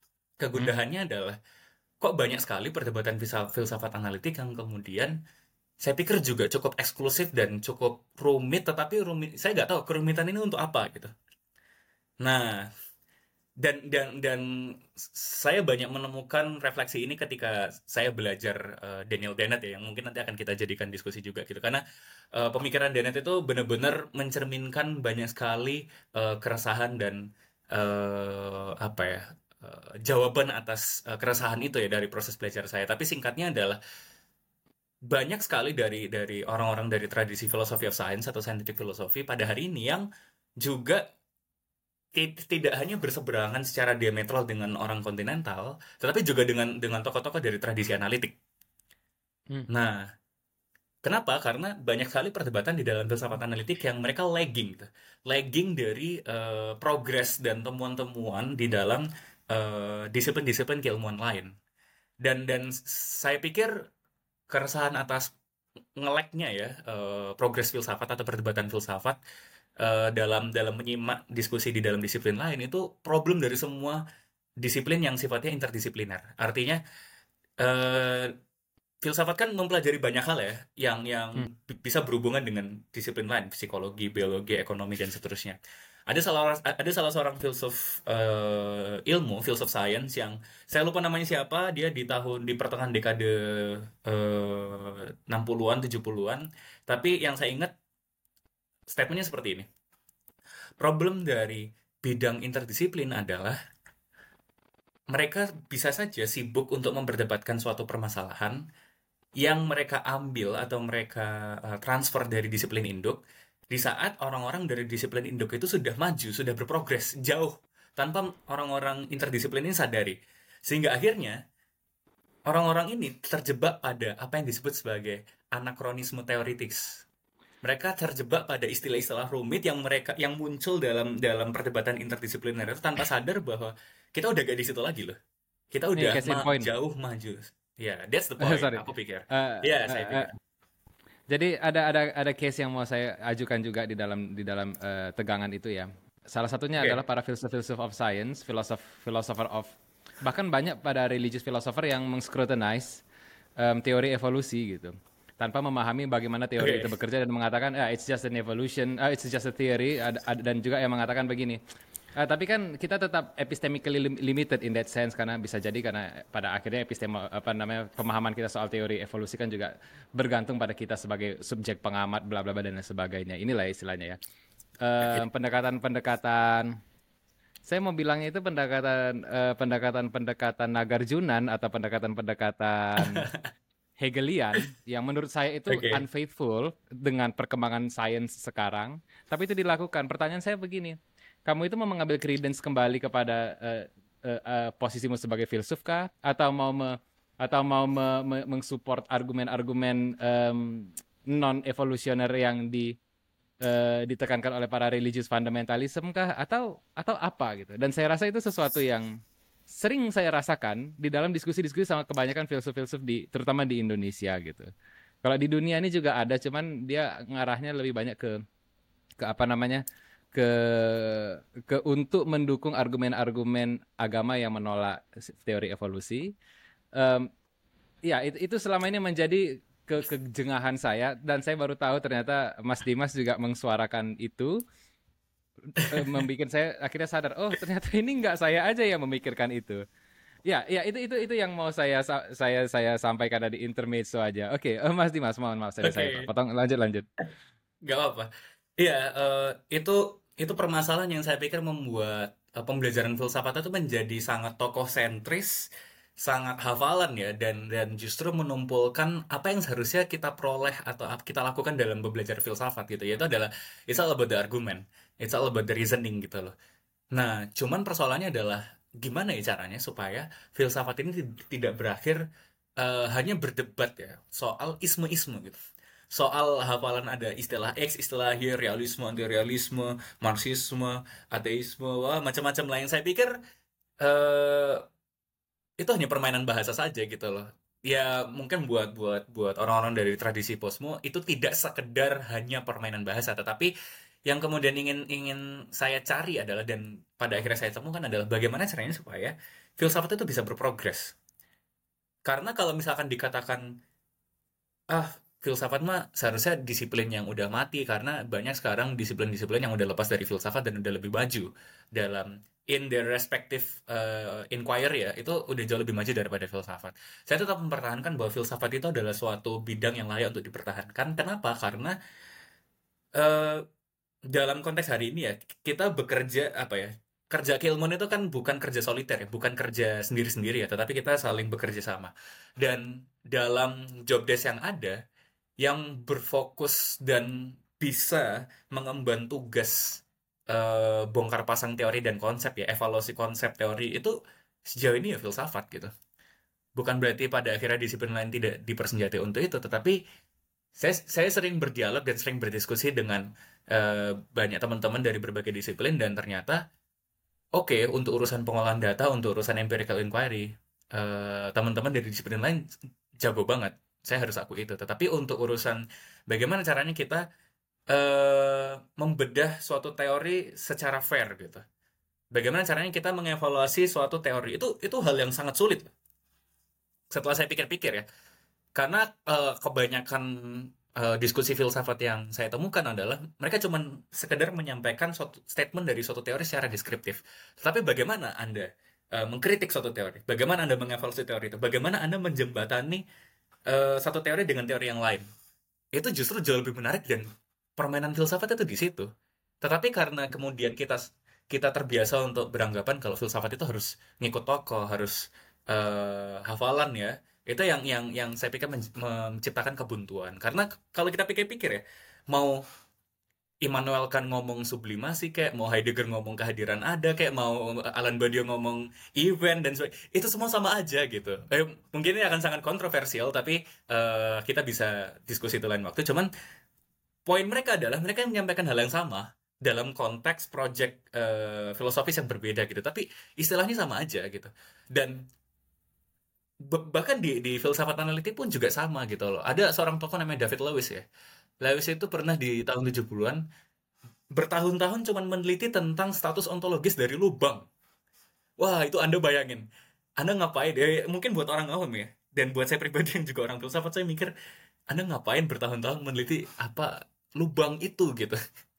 Hmm. Kegundahannya adalah kok banyak sekali perdebatan filsa- filsafat analitik yang kemudian saya pikir juga cukup eksklusif dan cukup rumit, tetapi rumit saya nggak tahu kerumitan ini untuk apa gitu. Nah, dan dan dan saya banyak menemukan refleksi ini ketika saya belajar uh, Daniel Dennett ya, yang mungkin nanti akan kita jadikan diskusi juga gitu. Karena uh, pemikiran Dennett itu benar-benar mencerminkan banyak sekali uh, keresahan dan uh, apa ya uh, jawaban atas uh, keresahan itu ya dari proses belajar saya. Tapi singkatnya adalah banyak sekali dari dari orang-orang dari tradisi philosophy of science atau scientific philosophy pada hari ini yang juga ti- tidak hanya berseberangan secara diametral dengan orang kontinental, tetapi juga dengan dengan tokoh-tokoh dari tradisi analitik. Hmm. Nah, kenapa? Karena banyak sekali perdebatan di dalam filsafat analitik yang mereka lagging, gitu. Lagging dari eh, progres dan temuan-temuan di dalam eh, disiplin-disiplin keilmuan lain. Dan dan saya pikir keresahan atas ngeleknya ya eh, progres filsafat atau perdebatan filsafat eh, dalam dalam menyimak diskusi di dalam disiplin lain itu problem dari semua disiplin yang sifatnya interdisipliner. Artinya eh, filsafat kan mempelajari banyak hal ya yang yang Hmm. bi- bisa berhubungan dengan disiplin lain, psikologi, biologi, ekonomi dan seterusnya. Ada salah ada salah seorang filsuf eh, ilmu, filsuf science yang saya lupa namanya siapa, dia di tahun di pertengahan dekade eh, enam puluhan-an, tujuh puluhan-an, tapi yang saya ingat statementnya seperti ini. Problem dari bidang interdisiplin adalah mereka bisa saja sibuk untuk memperdebatkan suatu permasalahan yang mereka ambil atau mereka uh, transfer dari disiplin induk di saat orang-orang dari disiplin induk itu sudah maju, sudah berprogres jauh tanpa orang-orang interdisiplin ini sadari. Sehingga akhirnya orang-orang ini terjebak pada apa yang disebut sebagai anakronisme teoritis. Mereka terjebak pada istilah-istilah rumit yang mereka yang muncul dalam dalam perdebatan interdisipliner itu tanpa sadar bahwa kita udah gak di situ lagi loh. Kita Nih, udah case in ma- point. jauh maju. Ya, yeah, that's the point. Sorry. Aku pikir. Eh, Ya, yeah, eh, saya eh, pikir. jadi ada ada ada case yang mau saya ajukan juga di dalam di dalam eh, tegangan itu ya. Salah satunya adalah Oke. para filsuf-filsuf of science, filosof philosopher of bahkan banyak pada religious philosopher yang meng-scrutinize em, teori evolusi gitu. Tanpa memahami bagaimana teori Oke. itu bekerja dan mengatakan ah it's just an evolution, ah it's just a theory ada- ada- dan juga yang mengatakan begini. Ah, tapi kan kita tetap epistemically lim- limited in that sense karena bisa jadi karena pada akhirnya epistemo apa namanya pemahaman kita soal teori evolusi kan juga bergantung pada kita sebagai subjek pengamat bla bla bla dan lain sebagainya. Inilah istilahnya ya. Eh, pendekatan-pendekatan saya mau bilangnya itu pendekatan eh, pendekatan-pendekatan Nagarjunan atau pendekatan-pendekatan Hegelian yang menurut saya itu Oke. unfaithful dengan perkembangan sains sekarang, tapi itu dilakukan. Pertanyaan saya begini, kamu itu mau mengambil credence kembali kepada eh, eh, eh, posisimu sebagai filsuf kah, atau mau me, atau mau me, me, mengsupport argumen-argumen non evolusioner yang di eh, ditekankan oleh para religious fundamentalism kah, atau atau apa gitu? Dan saya rasa itu sesuatu yang sering saya rasakan di dalam diskusi-diskusi sama kebanyakan filsuf-filsuf di terutama di Indonesia gitu. Kalau di dunia ini juga ada, cuman dia ngarahnya lebih banyak ke ke apa namanya ke ke untuk mendukung argumen-argumen agama yang menolak teori evolusi. Em, ya itu, itu selama ini menjadi ke kejengahan saya dan saya baru tahu ternyata Mas Dimas juga mengsuarakan itu eh, membuat saya akhirnya sadar oh ternyata ini nggak saya aja yang memikirkan itu. Ya, ya itu itu itu yang mau saya sa- saya saya sampaikan di intermezzo aja. Oke, eh, Mas Dimas, mohon maaf tadi saya Oke. potong. Lanjut lanjut. Gak apa-apa. Iya, eh, itu itu permasalahan yang saya pikir membuat eh, pembelajaran filsafat itu menjadi sangat tokoh sentris, sangat hafalan ya, dan dan justru menumpulkan apa yang seharusnya kita peroleh atau ap- kita lakukan dalam belajar filsafat gitu. Yaitu adalah it's all about the argument, it's all about the reasoning gitu loh. Nah, cuman persoalannya adalah gimana ya caranya supaya filsafat ini ti- tidak berakhir eh, hanya berdebat ya soal isme-isme gitu. Soal hafalan ada istilah X, istilah Y, realisme, anti-realisme, marxisme, ateisme, wah macam-macam lain. Saya pikir eh, itu hanya permainan bahasa saja gitu loh. Ya mungkin buat buat buat orang-orang dari tradisi posmo itu tidak sekedar hanya permainan bahasa, tetapi yang kemudian ingin ingin saya cari adalah dan pada akhirnya saya temukan adalah bagaimana caranya supaya filsafat itu bisa berprogres. Karena kalau misalkan dikatakan ah filsafat mah seharusnya disiplin yang udah mati karena banyak sekarang disiplin-disiplin yang udah lepas dari filsafat dan udah lebih maju dalam in their respective uh, inquiry ya, itu udah jauh lebih maju daripada filsafat. Saya tetap mempertahankan bahwa filsafat itu adalah suatu bidang yang layak untuk dipertahankan. Kenapa? Karena eh, dalam konteks hari ini ya, kita bekerja apa ya? Kerja keilmuan itu kan bukan kerja soliter ya, bukan kerja sendiri-sendiri ya, tetapi kita saling bekerja sama. Dan dalam job desk yang ada, yang berfokus dan bisa mengemban tugas eh, bongkar pasang teori dan konsep ya, evaluasi konsep teori itu sejauh ini ya filsafat gitu. Bukan berarti pada akhirnya disiplin lain tidak dipersenjatai untuk itu, tetapi saya saya sering berdialog dan sering berdiskusi dengan eh, banyak teman-teman dari berbagai disiplin dan ternyata oke untuk urusan pengolahan data, untuk urusan empirical inquiry, eh, teman-teman dari disiplin lain jago banget. Saya harus akui itu. Tetapi untuk urusan bagaimana caranya kita eh, membedah suatu teori secara fair gitu. Bagaimana caranya kita mengevaluasi suatu teori itu itu hal yang sangat sulit. Setelah saya pikir-pikir ya, karena eh, kebanyakan eh, diskusi filsafat yang saya temukan adalah mereka cuma sekedar menyampaikan suatu statement dari suatu teori secara deskriptif. Tetapi bagaimana Anda eh, mengkritik suatu teori? Bagaimana Anda mengevaluasi teori itu? Bagaimana Anda menjembatani eh, satu teori dengan teori yang lain? Itu justru jauh lebih menarik dan permainan filsafat itu di situ. Tetapi karena kemudian kita kita terbiasa untuk beranggapan kalau filsafat itu harus ngikut tokoh, harus eh, hafalan ya. Itu yang yang yang saya pikir men- menciptakan kebuntuan. Karena k- kalau kita pikir-pikir ya, mau Immanuel Kant ngomong sublimasi kayak mau Heidegger ngomong kehadiran ada kayak mau Alan Badiou ngomong event dan sebagainya, itu semua sama aja gitu. Eh, mungkin ini akan sangat kontroversial tapi eh, kita bisa diskusi itu lain waktu. Cuman poin mereka adalah mereka menyampaikan hal yang sama dalam konteks project eh, filosofis yang berbeda gitu. Tapi istilahnya sama aja gitu. Dan Ba- bahkan di di filsafat analiti pun juga sama gitu loh. Ada seorang tokoh namanya David Lewis ya. Lewis itu pernah di tahun tujuh puluhan-an bertahun-tahun cuman meneliti tentang status ontologis dari lubang. Wah, itu Anda bayangin. Anda ngapain? Ya, mungkin buat orang awam ya. Dan buat saya pribadi yang juga orang filsafat, saya mikir, Anda ngapain bertahun-tahun meneliti apa lubang itu gitu.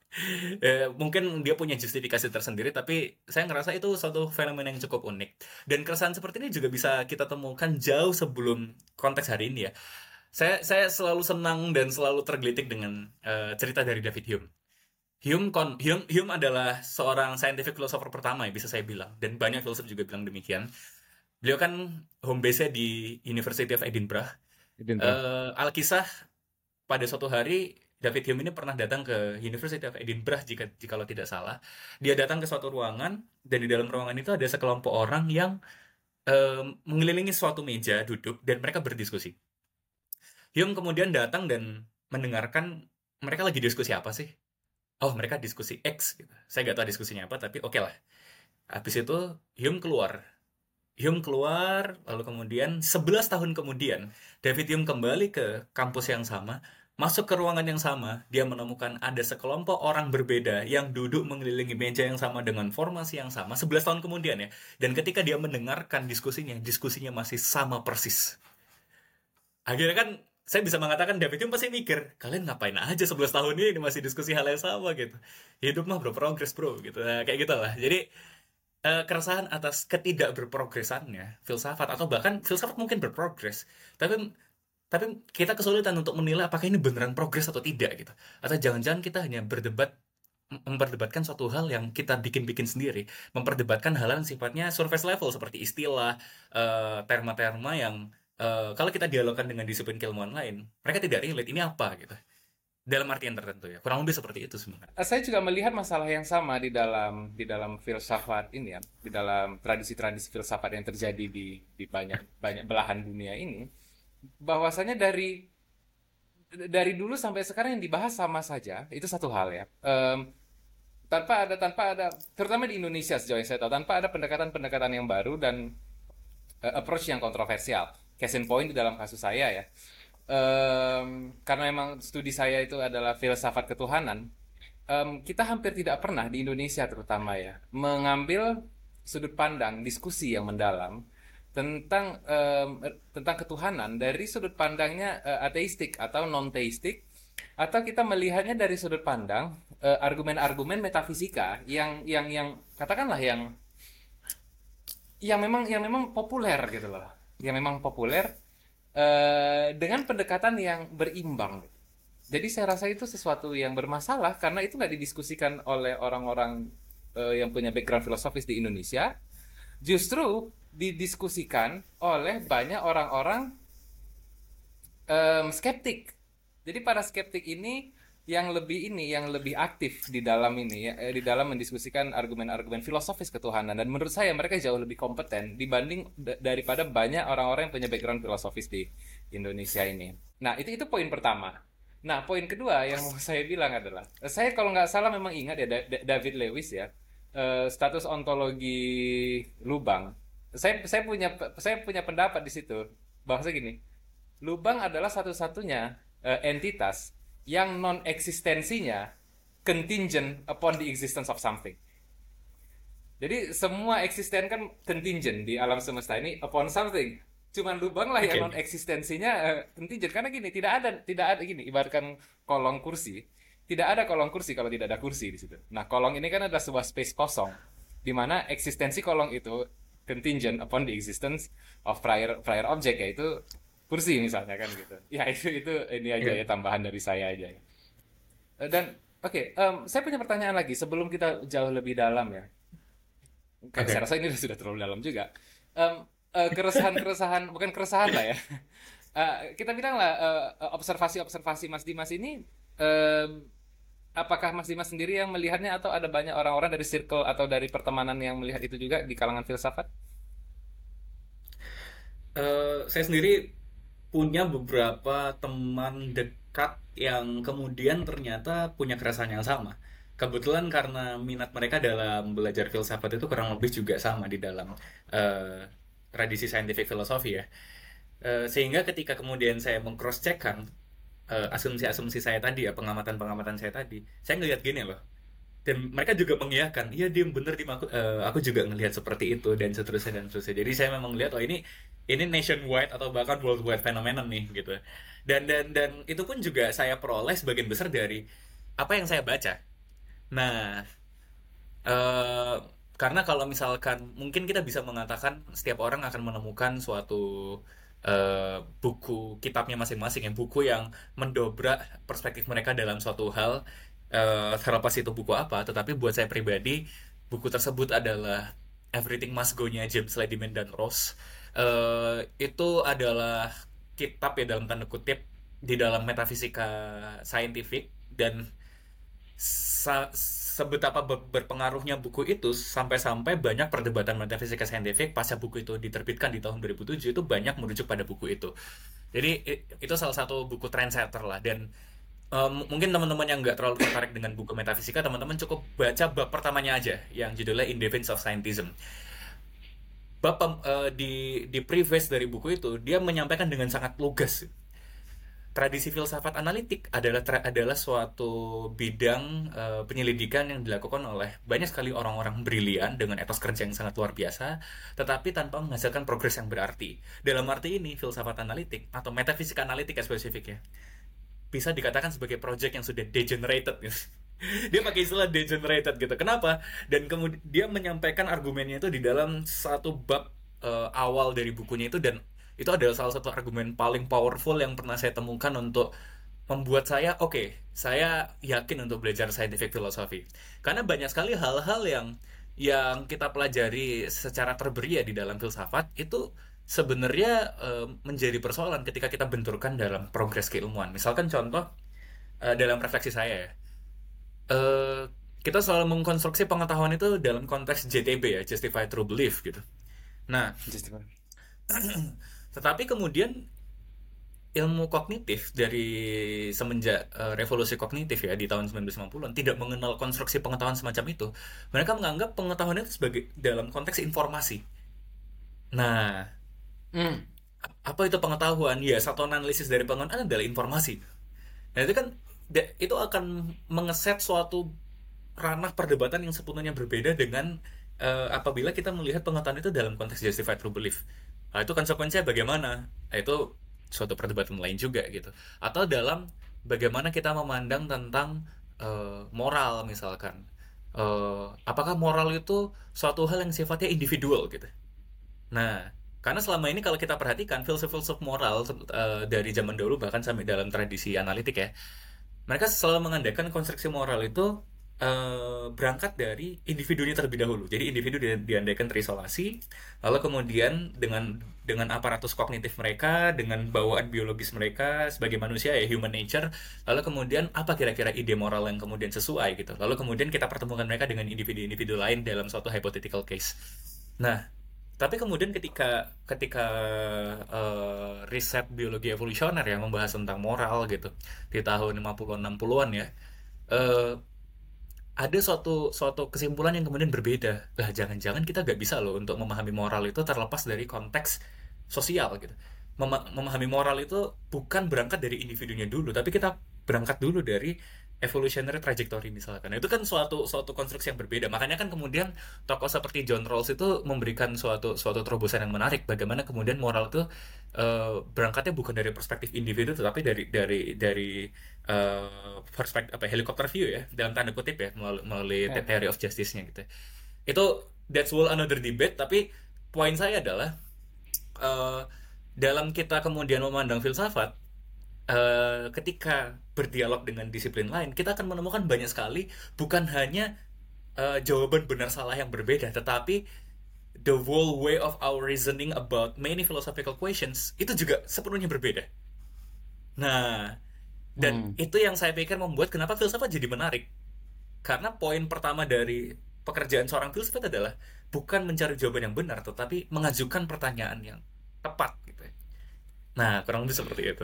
Eh, mungkin dia punya justifikasi tersendiri, tapi saya ngerasa itu suatu fenomena yang cukup unik. Dan keresahan seperti ini juga bisa kita temukan jauh sebelum konteks hari ini ya. Saya saya selalu senang dan selalu tergelitik dengan eh, cerita dari David Hume. Hume, kon, Hume. Hume adalah seorang scientific philosopher pertama ya bisa saya bilang. Dan banyak filsuf juga bilang demikian. Beliau kan home base-nya di University of Edinburgh. Edinburgh. Eh, Alkisah pada suatu hari David Hume ini pernah datang ke University of Edinburgh jika jikalau tidak salah. Dia datang ke suatu ruangan dan di dalam ruangan itu ada sekelompok orang yang eh, mengelilingi suatu meja duduk dan mereka berdiskusi. Hume kemudian datang dan mendengarkan mereka lagi diskusi apa sih? Oh, mereka diskusi X gitu. Saya nggak tahu diskusinya apa, tapi oke lah. Habis itu Hume keluar. Hume keluar, lalu kemudian sebelas tahun kemudian, David Hume kembali ke kampus yang sama, masuk ke ruangan yang sama, dia menemukan ada sekelompok orang berbeda yang duduk mengelilingi meja yang sama dengan formasi yang sama, sebelas tahun kemudian ya. Dan ketika dia mendengarkan diskusinya, diskusinya masih sama persis. Akhirnya kan saya bisa mengatakan David Hume pasti mikir, kalian ngapain aja sebelas tahun ini masih diskusi hal yang sama gitu. Hidup mah berprogres bro gitu. Nah, kayak gitu lah. Jadi eh, keresahan atas ketidakberprogresannya filsafat atau bahkan filsafat mungkin berprogres tapi tapi kita kesulitan untuk menilai apakah ini beneran progres atau tidak gitu atau jangan-jangan kita hanya berdebat mem- memperdebatkan suatu hal yang kita bikin-bikin sendiri memperdebatkan hal yang sifatnya surface level seperti istilah eh, terma-terma yang eh, kalau kita dialogkan dengan disiplin keilmuan lain mereka tidak relate ini apa gitu dalam artian tertentu ya kurang lebih seperti itu sebenarnya. Eh, Saya juga melihat masalah yang sama di dalam di dalam filsafat ini ya, di dalam tradisi-tradisi filsafat yang terjadi di di banyak banyak belahan dunia ini, bahwasanya dari dari dulu sampai sekarang yang dibahas sama saja, itu satu hal ya. Em, tanpa ada tanpa ada terutama di Indonesia sejauh yang saya tahu, tanpa ada pendekatan-pendekatan yang baru dan eh, approach yang kontroversial. Case in point di dalam kasus saya ya. Em, karena memang studi saya itu adalah filsafat ketuhanan, em, kita hampir tidak pernah di Indonesia terutama ya mengambil sudut pandang diskusi yang mendalam tentang em, tentang ketuhanan dari sudut pandangnya eh, ateistik atau non-teistik, atau kita melihatnya dari sudut pandang eh, argumen-argumen metafisika yang yang yang katakanlah yang yang memang yang memang populer gitu loh, yang memang populer eh, dengan pendekatan yang berimbang. Jadi saya rasa itu sesuatu yang bermasalah karena itu nggak didiskusikan oleh orang-orang eh, yang punya background filosofis di Indonesia, justru didiskusikan oleh banyak orang-orang em, skeptik. Jadi para skeptik ini yang lebih ini, yang lebih aktif di dalam ini, ya, eh, di dalam mendiskusikan argumen-argumen filosofis ketuhanan. Dan menurut saya mereka jauh lebih kompeten dibanding da- daripada banyak orang-orang yang punya background filosofis di Indonesia ini. Nah, itu itu poin pertama. Nah, poin kedua yang mau saya bilang adalah, eh, saya kalau nggak salah memang ingat ya Da- Da- David Lewis ya, eh, status ontologi lubang. Saya saya punya saya punya pendapat di situ bahwa gini, lubang adalah satu-satunya eh, entitas yang non-eksistensinya contingent upon the existence of something. Jadi semua eksisten kan contingent di alam semesta ini upon something. Cuman lubang lah yang Oke. non-eksistensinya eh, contingent karena gini, tidak ada tidak ada gini, ibaratkan kolong kursi. Tidak ada kolong kursi kalau tidak ada kursi di situ. Nah, kolong ini kan adalah sebuah space kosong di mana eksistensi kolong itu contingent upon the existence of prior prior object, yaitu kursi misalnya kan gitu. Ya itu itu ini aja ya, Iya. tambahan dari saya aja ya. Eh, Dan oke, em, saya punya pertanyaan lagi sebelum kita jauh lebih dalam ya. Kayak saya Oke. rasa ini sudah terlalu dalam juga. Em, eh, keresahan-keresahan, bukan keresahan lah ya. Eh, kita bilang lah eh, eh, observasi-observasi Mas Dimas ini, em, apakah Mas Dimas sendiri yang melihatnya atau ada banyak orang-orang dari circle atau dari pertemanan yang melihat itu juga di kalangan filsafat? Eh, saya sendiri punya beberapa teman dekat yang kemudian ternyata punya keresahan yang sama. Kebetulan karena minat mereka dalam belajar filsafat itu kurang lebih juga sama di dalam eh, tradisi scientific philosophy ya. Eh, sehingga ketika kemudian saya mengcross-checkkan eh, asumsi-asumsi saya tadi ya, pengamatan-pengamatan saya tadi, saya ngelihat gini loh. Dan mereka juga mengiyakan, iya dia bener di aku, eh, aku juga ngelihat seperti itu dan seterusnya dan seterusnya. Jadi saya memang melihat oh ini ini nationwide atau bahkan worldwide phenomenon nih gitu. Dan dan dan itu pun juga saya peroleh sebagian besar dari apa yang saya baca. Nah, eh karena kalau misalkan mungkin kita bisa mengatakan setiap orang akan menemukan suatu eh, buku kitabnya masing-masing ya, buku yang mendobrak perspektif mereka dalam suatu hal, eh terlepas itu buku apa. Tetapi buat saya pribadi buku tersebut adalah Everything Must Go-nya James Ladiman dan Ross. Eh, itu adalah kitab ya dalam tanda kutip di dalam metafisika saintifik, dan sa- sebetapa ber- berpengaruhnya buku itu sampai-sampai banyak perdebatan metafisika saintifik pasca buku itu diterbitkan di tahun dua ribu tujuh itu banyak merujuk pada buku itu. Jadi i- itu salah satu buku trendsetter lah. Dan um, mungkin teman-teman yang nggak terlalu tertarik dengan buku metafisika, teman-teman cukup baca bab pertamanya aja yang judulnya In Defense of Scientism. Bab pem- eh, di di preface dari buku itu dia menyampaikan dengan sangat lugas, tradisi filsafat analitik adalah tra- adalah suatu bidang eh, penyelidikan yang dilakukan oleh banyak sekali orang-orang brilian dengan etos kerja yang sangat luar biasa, tetapi tanpa menghasilkan progres yang berarti. Dalam arti ini, filsafat analitik atau metafisika analitik ya spesifiknya bisa dikatakan sebagai project yang sudah degenerated gitu. Dia pakai istilah degenerated gitu. Kenapa? Dan kemudian dia menyampaikan argumennya itu di dalam satu bab eh, awal dari bukunya itu, dan itu adalah salah satu argumen paling powerful yang pernah saya temukan untuk membuat saya oke, okay, saya yakin untuk belajar scientific philosophy. Karena banyak sekali hal-hal yang yang kita pelajari secara terberi ya di dalam filsafat itu sebenarnya eh, menjadi persoalan ketika kita benturkan dalam progres keilmuan. Misalkan contoh eh, dalam refleksi saya ya, eh, kita selalu mengkonstruksi pengetahuan itu dalam konteks J T B ya, Justified True Belief gitu. Nah, Just tetapi kemudian ilmu kognitif dari semenjak eh, revolusi kognitif ya di tahun sembilan belas lima puluhan tidak mengenal konstruksi pengetahuan semacam itu. Mereka menganggap pengetahuan itu sebagai dalam konteks informasi. Nah, Hmm. apa itu pengetahuan? Ya, satuan analisis dari pengetahuan adalah informasi. Nah, itu kan da- itu akan mengeset suatu ranah perdebatan yang sepenuhnya berbeda dengan eh, apabila kita melihat pengetahuan itu dalam konteks justified true belief. Nah, itu konsekuensinya bagaimana? Nah, itu suatu perdebatan lain juga gitu. Atau dalam bagaimana kita memandang tentang eh, moral misalkan. Eh, apakah moral itu suatu hal yang sifatnya individual gitu? Nah, karena selama ini kalau kita perhatikan filsuf-filsuf moral eh, dari zaman dulu bahkan sampai dalam tradisi analitik ya, mereka selalu mengandalkan konstruksi moral itu eh, berangkat dari individunya terlebih dahulu. Jadi individu di- diandaikan terisolasi, lalu kemudian dengan dengan aparatus kognitif mereka, dengan bawaan biologis mereka sebagai manusia ya human nature, lalu kemudian apa kira-kira ide moral yang kemudian sesuai gitu. Lalu kemudian kita pertemukan mereka dengan individu-individu lain dalam suatu hypothetical case. Nah, tapi kemudian ketika ketika eh, riset biologi evolusioner yang membahas tentang moral gitu di tahun lima puluhan enam puluhan ya, eh, ada suatu suatu kesimpulan yang kemudian berbeda. Lah, jangan-jangan kita nggak bisa loh untuk memahami moral itu terlepas dari konteks sosial gitu. Mema- memahami moral itu bukan berangkat dari individunya dulu, tapi kita berangkat dulu dari evolutionary trajectory misalkan. Nah, itu kan suatu suatu konstruksi yang berbeda. Makanya kan kemudian tokoh seperti John Rawls itu memberikan suatu suatu terobosan yang menarik. Bagaimana kemudian moral itu eh, berangkatnya bukan dari perspektif individu, tetapi dari dari dari eh, perspektif apa helikopter view ya dalam tanda kutip ya melalui, melalui Ya. theory of justice-nya gitu. Itu that's whole another debate. Tapi poin saya adalah eh, dalam kita kemudian memandang filsafat, eh, ketika berdialog dengan disiplin lain, kita akan menemukan banyak sekali bukan hanya eh, jawaban benar salah yang berbeda, tetapi the whole way of our reasoning about many philosophical questions itu juga sepenuhnya berbeda. Nah, dan Hmm. itu yang saya pikir membuat kenapa filsafat jadi menarik. Karena poin pertama dari pekerjaan seorang filsafat adalah bukan mencari jawaban yang benar, tetapi mengajukan pertanyaan yang tepat gitu. Nah, kurang lebih seperti itu.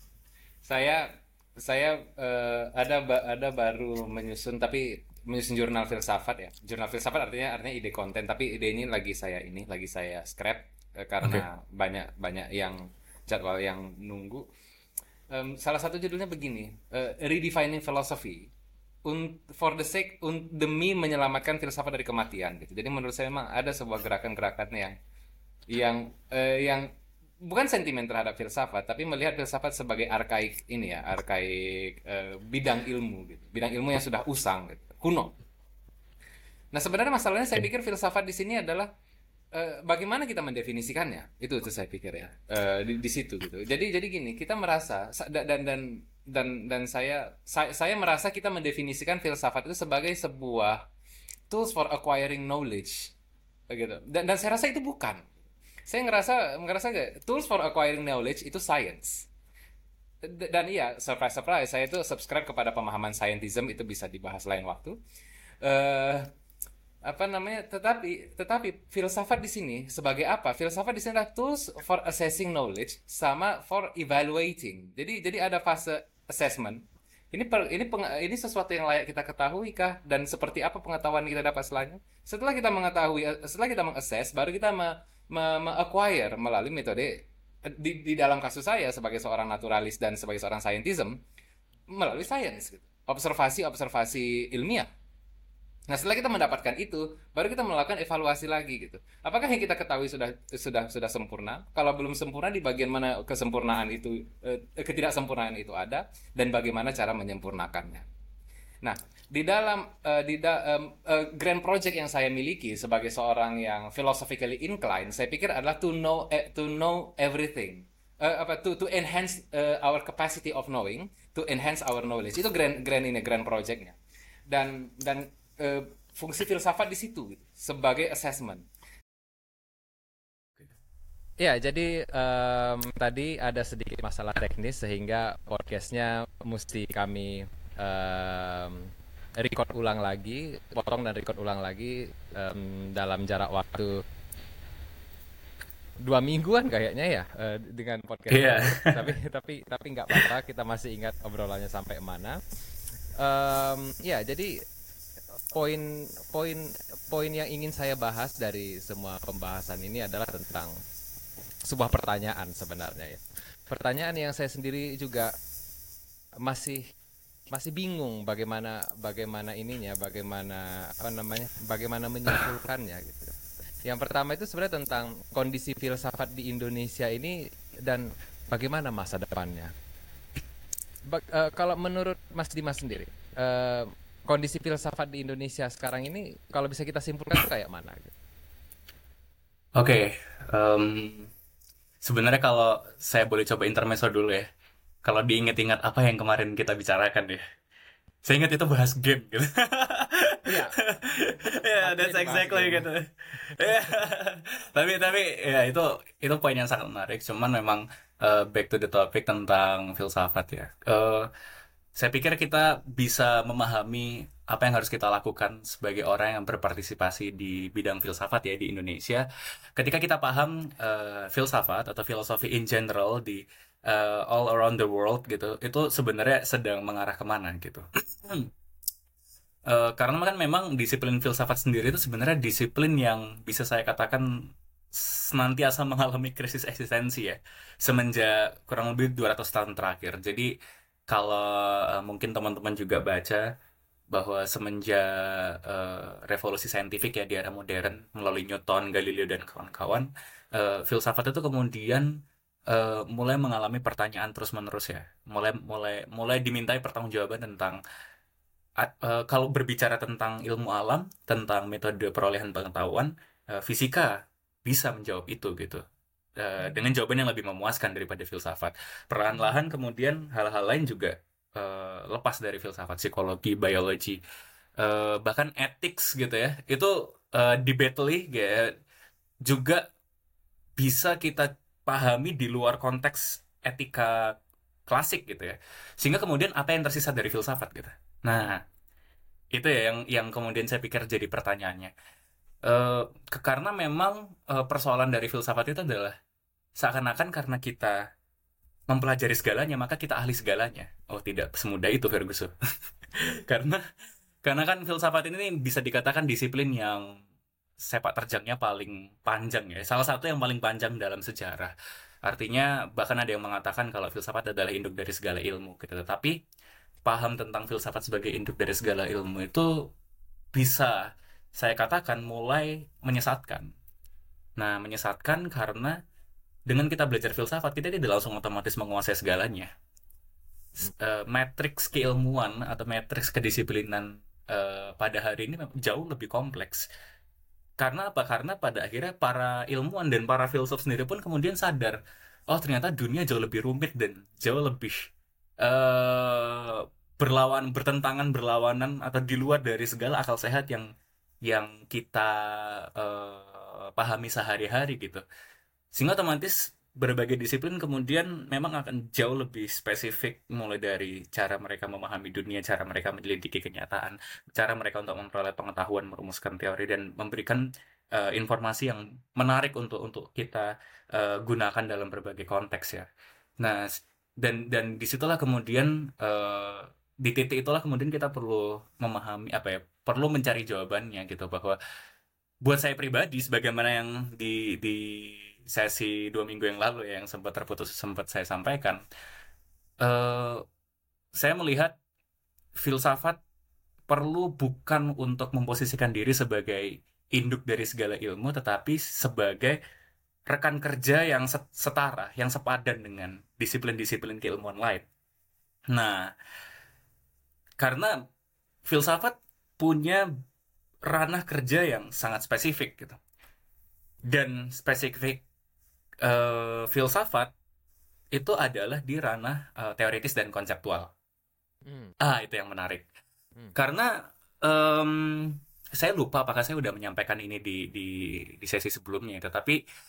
Saya saya eh, ada ba- ada baru menyusun tapi menyusun jurnal filsafat ya. Jurnal filsafat artinya artinya ide konten tapi ide ini lagi saya ini lagi saya scrap eh, Oke. karena banyak banyak yang jadwal yang nunggu. Em, salah satu judulnya begini, eh, Redefining Philosophy. Un- for the sake un- demi menyelamatkan filsafat dari kematian gitu. Jadi menurut saya memang ada sebuah gerakan-gerakan yang yang eh, yang bukan sentimen terhadap filsafat tapi melihat filsafat sebagai arkaik ini ya arkaik eh, bidang ilmu gitu bidang ilmu yang sudah usang gitu, kuno. Nah sebenarnya masalahnya saya Oke. pikir filsafat di sini adalah eh, bagaimana kita mendefinisikannya itu itu saya pikir ya. Eh, di, di situ gitu jadi jadi gini kita merasa sa- da- dan dan dan dan saya saya, saya merasa kita mendefinisikan filsafat itu sebagai sebuah tools for acquiring knowledge gitu dan dan saya rasa itu bukan. Saya ngerasa ngerasa gak tools for acquiring knowledge itu science. D- dan iya surprise surprise saya itu subscribe kepada pemahaman scientism, itu bisa dibahas lain waktu. eh Apa namanya, tetapi tetapi filsafat di sini sebagai apa? Filsafat di sini adalah tools for assessing knowledge sama for evaluating. Jadi jadi ada fase assessment. Ini per, ini peng, ini sesuatu yang layak kita ketahui kah, dan seperti apa pengetahuan kita dapat setelahnya? Setelah kita mengetahui, setelah kita mengassess, baru kita me, me, me-acquire melalui metode di, di dalam kasus saya sebagai seorang naturalis dan sebagai seorang scientism melalui science gitu. Observasi-observasi ilmiah. Nah, setelah kita mendapatkan itu, baru kita melakukan evaluasi lagi gitu. Apakah yang kita ketahui sudah sudah sudah sempurna? Kalau belum sempurna, di bagian mana kesempurnaan itu eh, ketidaksempurnaan itu ada, dan bagaimana cara menyempurnakannya. Nah, di dalam eh, di da, em, eh, grand project yang saya miliki sebagai seorang yang philosophically inclined, saya pikir adalah to know eh, to know everything. Eh, apa to to enhance eh, our capacity of knowing, to enhance our knowledge. Itu grand grand ini grand projectnya. Dan dan eh, fungsi filsafat di situ gitu, sebagai assessment. Ya, jadi em, tadi ada sedikit masalah teknis sehingga podcastnya mesti kami em, record ulang lagi, potong dan record ulang lagi em, dalam jarak waktu dua mingguan kayaknya ya eh, dengan podcast Iya. tersebut. Tapi tapi tapi nggak apa-apa, kita masih ingat obrolannya sampai mana. Em, ya, jadi poin poin poin yang ingin saya bahas dari semua pembahasan ini adalah tentang sebuah pertanyaan sebenarnya ya. Pertanyaan yang saya sendiri juga masih masih bingung bagaimana bagaimana ininya, bagaimana apa namanya, bagaimana menyimpulkannya gitu. Yang pertama itu sebenarnya tentang kondisi filsafat di Indonesia ini dan bagaimana masa depannya. Bag- eh, kalau menurut Mas Dimas sendiri, eh, kondisi filsafat di Indonesia sekarang ini kalau bisa kita simpulkan tuh kayak mana gitu? Oke, em, sebenarnya kalau saya boleh coba intermezzo dulu ya. Kalau diingat-ingat apa yang kemarin kita bicarakan ya. Saya ingat itu bahas game gitu. Iya, Ya, waktunya that's dibahas exactly game. gitu. Ya. Tapi tapi ya itu itu poin yang sangat menarik. Cuman memang eh, back to the topic tentang filsafat ya. Eh, saya pikir kita bisa memahami apa yang harus kita lakukan sebagai orang yang berpartisipasi di bidang filsafat ya di Indonesia. Ketika kita paham eh, filsafat atau filosofi in general di eh, all around the world gitu, itu sebenarnya sedang mengarah kemana gitu. Eh, karena kan memang disiplin filsafat sendiri itu sebenarnya disiplin yang bisa saya katakan senantiasa mengalami krisis eksistensi ya semenjak kurang lebih dua ratus tahun terakhir. Jadi kalau eh, mungkin teman-teman juga baca bahwa semenjak eh, revolusi saintifik ya di era modern melalui Newton, Galileo dan kawan-kawan, eh, filsafat itu kemudian eh, mulai mengalami pertanyaan terus-menerus ya. Mulai mulai mulai dimintai pertanggungjawaban tentang a- eh, kalau berbicara tentang ilmu alam, tentang metode perolehan pengetahuan, eh, fisika bisa menjawab itu gitu. Eh, dengan jawaban yang lebih memuaskan daripada filsafat. Perlahan-lahan kemudian hal-hal lain juga eh, lepas dari filsafat, psikologi, biologi, eh, bahkan ethics gitu ya. Itu eh, debately ya, juga bisa kita pahami di luar konteks etika klasik gitu ya. Sehingga kemudian apa yang tersisa dari filsafat gitu. Nah, itu ya yang yang kemudian saya pikir jadi pertanyaannya. Eh, ke- karena memang eh, persoalan dari filsafat itu adalah seakan-akan karena kita mempelajari segalanya maka kita ahli segalanya. Oh tidak semudah itu Ferguson. Karena karena kan filsafat ini bisa dikatakan disiplin yang sepak terjangnya paling panjang ya. Salah satu yang paling panjang dalam sejarah. Artinya bahkan ada yang mengatakan kalau filsafat adalah induk dari segala ilmu gitu. Tetapi paham tentang filsafat sebagai induk dari segala ilmu itu bisa saya katakan mulai menyesatkan. Nah, menyesatkan karena dengan kita belajar filsafat, kita tidak langsung otomatis menguasai segalanya. S- eh, matriks keilmuan atau matriks kedisiplinan eh, pada hari ini memang jauh lebih kompleks. Karena apa? Karena pada akhirnya para ilmuwan dan para filsuf sendiri pun kemudian sadar, oh ternyata dunia jauh lebih rumit dan jauh lebih eh berlawan, bertentangan, berlawanan atau di luar dari segala akal sehat yang yang kita eh, pahami sehari-hari gitu. Sehingga otomatis berbagai disiplin kemudian memang akan jauh lebih spesifik mulai dari cara mereka memahami dunia, cara mereka menyelidiki kenyataan, cara mereka untuk memperoleh pengetahuan, merumuskan teori dan memberikan eh, informasi yang menarik untuk untuk kita eh, gunakan dalam berbagai konteks ya. Nah, s- dan dan disitulah kemudian eh, di titik itulah kemudian kita perlu memahami apa ya, perlu mencari jawabannya gitu bahwa buat saya pribadi sebagaimana yang di di sesi dua minggu yang lalu ya yang sempat terputus sempat saya sampaikan eh saya melihat filsafat perlu bukan untuk memposisikan diri sebagai induk dari segala ilmu tetapi sebagai rekan kerja yang set- setara yang sepadan dengan disiplin-disiplin keilmuan lain. Nah, karena filsafat punya ranah kerja yang sangat spesifik gitu. Dan spesifik eh, filsafat itu adalah di ranah eh, teoritis dan konseptual. Hmm, Ah, itu yang menarik. hmm. Karena em, saya lupa apakah saya udah menyampaikan ini di di, di sesi sebelumnya, tetapi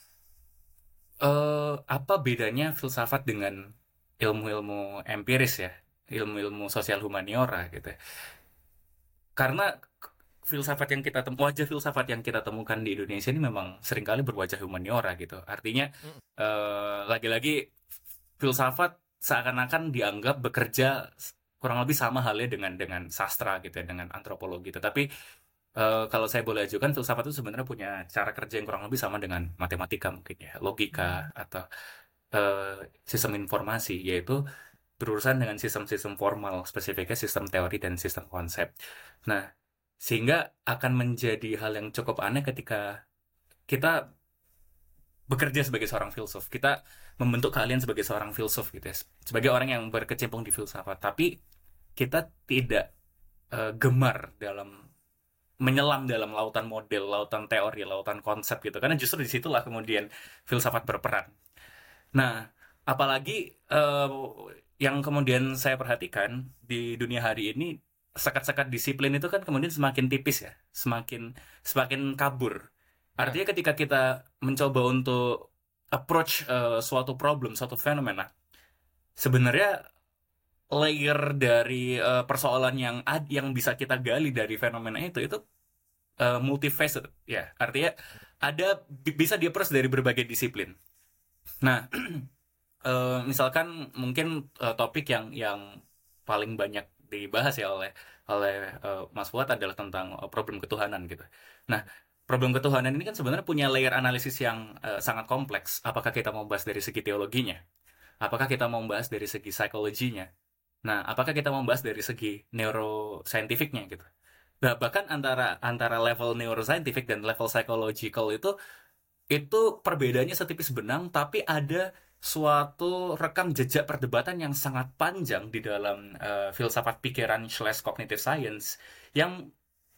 eh, apa bedanya filsafat dengan ilmu-ilmu empiris ya, ilmu-ilmu sosial humaniora gitu. Ya. Karena k- filsafat yang kita temu, wajah filsafat yang kita temukan di Indonesia ini memang seringkali berwajah humaniora gitu. Artinya Hmm. eh, lagi-lagi filsafat seakan-akan dianggap bekerja s- kurang lebih sama halnya dengan dengan sastra gitu ya, dengan antropologi. Tetapi eh, kalau saya boleh ajukan, filsafat itu sebenarnya punya cara kerja yang kurang lebih sama dengan matematika mungkin ya, logika atau eh, sistem informasi, yaitu berurusan dengan sistem-sistem formal, spesifiknya sistem teori dan sistem konsep. Nah, sehingga akan menjadi hal yang cukup aneh ketika kita bekerja sebagai seorang filsuf, kita membentuk kalian sebagai seorang filsuf gitu ya, sebagai orang yang berkecimpung di filsafat, tapi kita tidak uh, gemar dalam menyelam dalam lautan model, lautan teori, lautan konsep gitu, karena justru disitulah kemudian filsafat berperan. Nah, apalagi uh, yang kemudian saya perhatikan di dunia hari ini, sekat-sekat disiplin itu kan kemudian semakin tipis ya, semakin semakin kabur. Artinya ketika kita mencoba untuk approach uh, suatu problem, suatu fenomena, sebenarnya layer dari uh, persoalan yang ad, yang bisa kita gali dari fenomena itu itu uh, multifaceted ya. Artinya ada bisa di-approach dari berbagai disiplin. Nah, uh, misalkan mungkin uh, topik yang yang paling banyak dibahas ya oleh oleh uh, Mas Fuad adalah tentang uh, problem ketuhanan gitu. Nah, problem ketuhanan ini kan sebenarnya punya layer analisis yang uh, sangat kompleks. Apakah kita mau bahas dari segi teologinya? Apakah kita mau bahas dari segi psikologinya? Nah, apakah kita mau bahas dari segi neuroscientificnya gitu? Nah, bahkan antara antara level neuroscientific dan level psychological itu itu perbedaannya setipis benang, tapi ada suatu rekam jejak perdebatan yang sangat panjang di dalam uh, filsafat pikiran slash cognitive science yang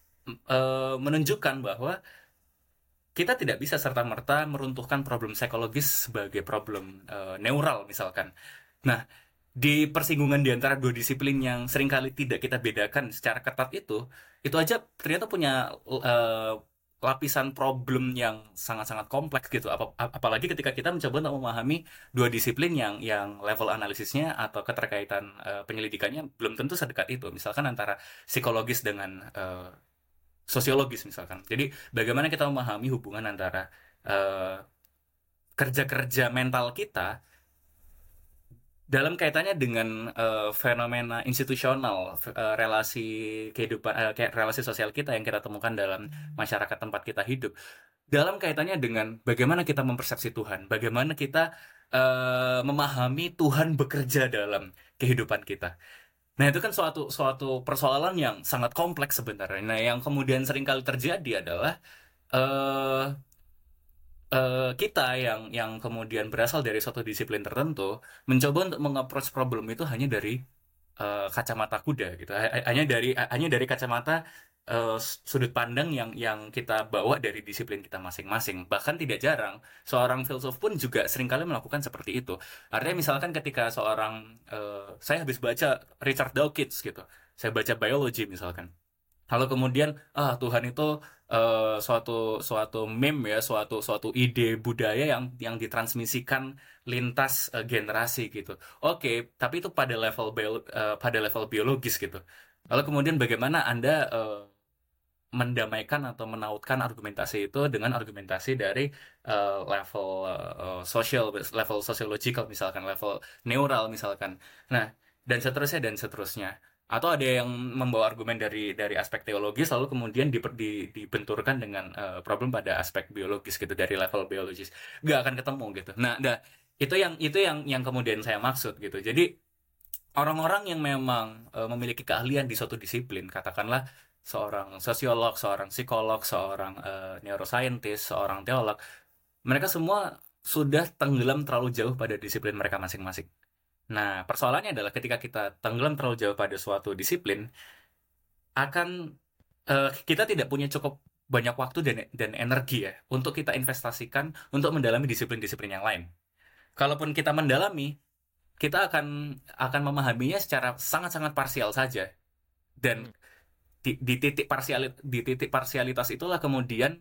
uh, menunjukkan bahwa kita tidak bisa serta-merta meruntuhkan problem psikologis sebagai problem uh, neural misalkan. Nah, di persinggungan di antara dua disiplin yang seringkali tidak kita bedakan secara ketat itu, itu aja ternyata punya uh, lapisan problem yang sangat-sangat kompleks gitu. Ap- apalagi ketika kita mencoba untuk memahami dua disiplin yang yang level analisisnya atau keterkaitan uh, penyelidikannya belum tentu sedekat itu. Misalkan antara psikologis dengan uh, sosiologis misalkan. Jadi bagaimana kita memahami hubungan antara uh, kerja-kerja mental kita dalam kaitannya dengan uh, fenomena institusional, uh, relasi kehidupan, uh, kayak relasi sosial kita yang kita temukan dalam masyarakat tempat kita hidup. Dalam kaitannya dengan bagaimana kita mempersepsi Tuhan, bagaimana kita uh, memahami Tuhan bekerja dalam kehidupan kita. Nah, itu kan suatu suatu persoalan yang sangat kompleks sebenarnya. Nah, yang kemudian seringkali terjadi adalah uh, uh, kita yang yang kemudian berasal dari suatu disiplin tertentu mencoba untuk mengapproach problem itu hanya dari uh, kacamata kuda gitu. Hanya dari hanya dari kacamata uh, sudut pandang yang yang kita bawa dari disiplin kita masing-masing. Bahkan tidak jarang seorang filsuf pun juga seringkali melakukan seperti itu. Artinya misalkan ketika seorang uh, saya habis baca Richard Dawkins gitu, saya baca biology misalkan, lalu kemudian ah Tuhan itu uh, suatu suatu meme ya, suatu suatu ide budaya yang yang ditransmisikan lintas uh, generasi gitu. Oke, tapi itu pada level bio, uh, pada level biologis gitu. Lalu kemudian bagaimana Anda uh, mendamaikan atau menautkan argumentasi itu dengan argumentasi dari uh, level uh, sosial, level sosiologikal misalkan, level neural misalkan. Nah, dan seterusnya dan seterusnya. Atau ada yang membawa argumen dari dari aspek teologis lalu kemudian di, di, dibenturkan dengan uh, problem pada aspek biologis gitu dari level biologis. Nggak akan ketemu gitu. Nah, dah itu yang itu yang yang kemudian saya maksud gitu. Jadi orang-orang yang memang uh, memiliki keahlian di suatu disiplin, katakanlah seorang sosiolog, seorang psikolog, seorang uh, neuroscientist, seorang teolog, mereka semua sudah tenggelam terlalu jauh pada disiplin mereka masing-masing. Nah, persoalannya adalah ketika kita tenggelam terlalu jauh pada suatu disiplin, akan uh, kita tidak punya cukup banyak waktu dan dan energi ya untuk kita investasikan untuk mendalami disiplin-disiplin yang lain. Kalaupun kita mendalami, kita akan akan memahaminya secara sangat-sangat parsial saja. Dan di, di titik parsial di titik parsialitas itulah kemudian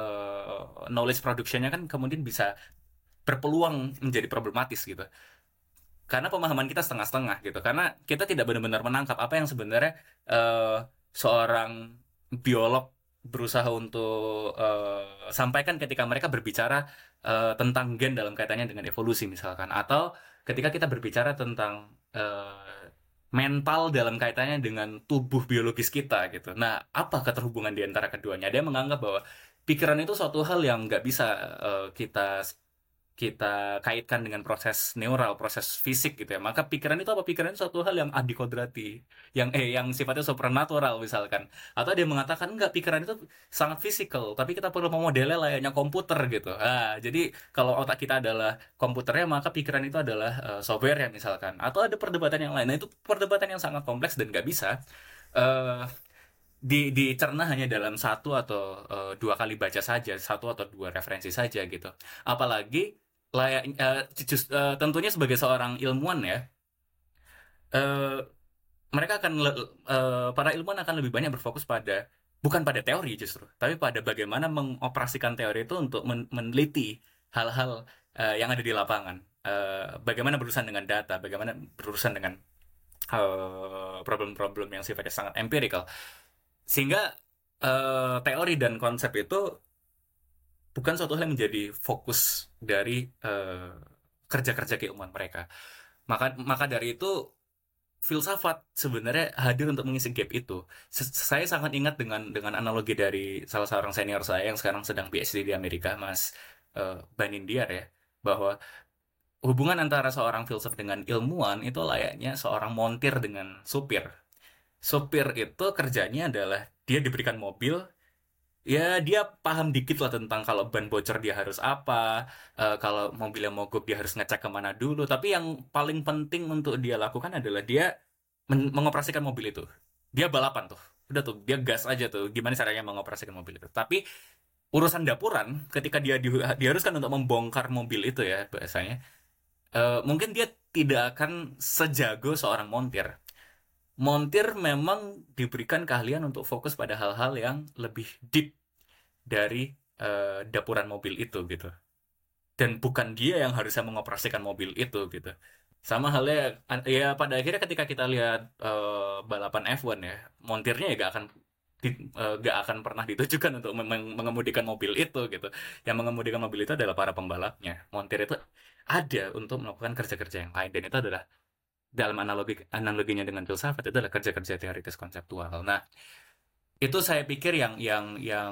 uh, knowledge production-nya kan kemudian bisa berpeluang menjadi problematis gitu. Karena pemahaman kita setengah-setengah gitu. Karena kita tidak benar-benar menangkap apa yang sebenarnya uh, seorang biolog berusaha untuk uh, sampaikan ketika mereka berbicara uh, tentang gen dalam kaitannya dengan evolusi misalkan. Atau ketika kita berbicara tentang uh, mental dalam kaitannya dengan tubuh biologis kita gitu. Nah, apa keterhubungan di antara keduanya? Ada yang menganggap bahwa pikiran itu suatu hal yang nggak bisa uh, kita kita kaitkan dengan proses neural, proses fisik gitu ya. Maka pikiran itu apa? Pikiran itu suatu hal yang adikodrati, yang eh yang sifatnya supernatural misalkan. Atau dia mengatakan enggak, pikiran itu sangat fisikal, tapi kita perlu memodelnya layaknya komputer gitu. Ah, jadi kalau otak kita adalah komputernya, maka pikiran itu adalah uh, software ya misalkan. Atau ada perdebatan yang lain. Nah, itu perdebatan yang sangat kompleks dan nggak bisa uh, di dicerna hanya dalam satu atau uh, dua kali baca saja, satu atau dua referensi saja gitu. Apalagi layak uh, just, uh, tentunya sebagai seorang ilmuwan ya, uh, mereka akan le- uh, para ilmuwan akan lebih banyak berfokus pada bukan pada teori justru, tapi pada bagaimana mengoperasikan teori itu untuk men- meneliti hal-hal uh, yang ada di lapangan. Uh, bagaimana berurusan dengan data, bagaimana berurusan dengan uh, problem-problem yang sifatnya sangat empirical. Sehingga uh, teori dan konsep itu bukan suatu hal yang menjadi fokus dari uh, kerja-kerja keilmuan mereka. Maka maka dari itu filsafat sebenarnya hadir untuk mengisi gap itu. S- saya sangat ingat dengan dengan analogi dari salah seorang senior saya yang sekarang sedang P H D di Amerika, Mas uh, Banindiar ya, bahwa hubungan antara seorang filsuf dengan ilmuwan itu layaknya seorang montir dengan supir. Supir itu kerjanya adalah dia diberikan mobil, ya dia paham dikit lah tentang kalau ban bocor dia harus apa, eh, kalau mobilnya mogok dia harus ngecek kemana dulu. Tapi yang paling penting untuk dia lakukan adalah dia men- mengoperasikan mobil itu. Dia balapan tuh, udah tuh dia gas aja tuh. Gimana caranya mengoperasikan mobil itu? Tapi urusan dapuran, ketika dia di- diharuskan untuk membongkar mobil itu ya bahasanya, eh, mungkin dia tidak akan sejago seorang montir. Montir memang diberikan keahlian untuk fokus pada hal-hal yang lebih deep dari eh, dapuran mobil itu gitu. Dan bukan dia yang harusnya mengoperasikan mobil itu gitu. Sama halnya an- ya pada akhirnya ketika kita lihat eh, balapan F satu ya, montirnya ya gak akan di- eh, gak akan pernah ditujukan untuk meng- meng- mengemudikan mobil itu gitu. Yang mengemudikan mobil itu adalah para pembalapnya. Montir itu ada untuk melakukan kerja-kerja yang lain dan itu adalah dalam analogi analoginya dengan filsafat itu adalah kerja-kerja teoritis konseptual. Nah, itu saya pikir yang yang yang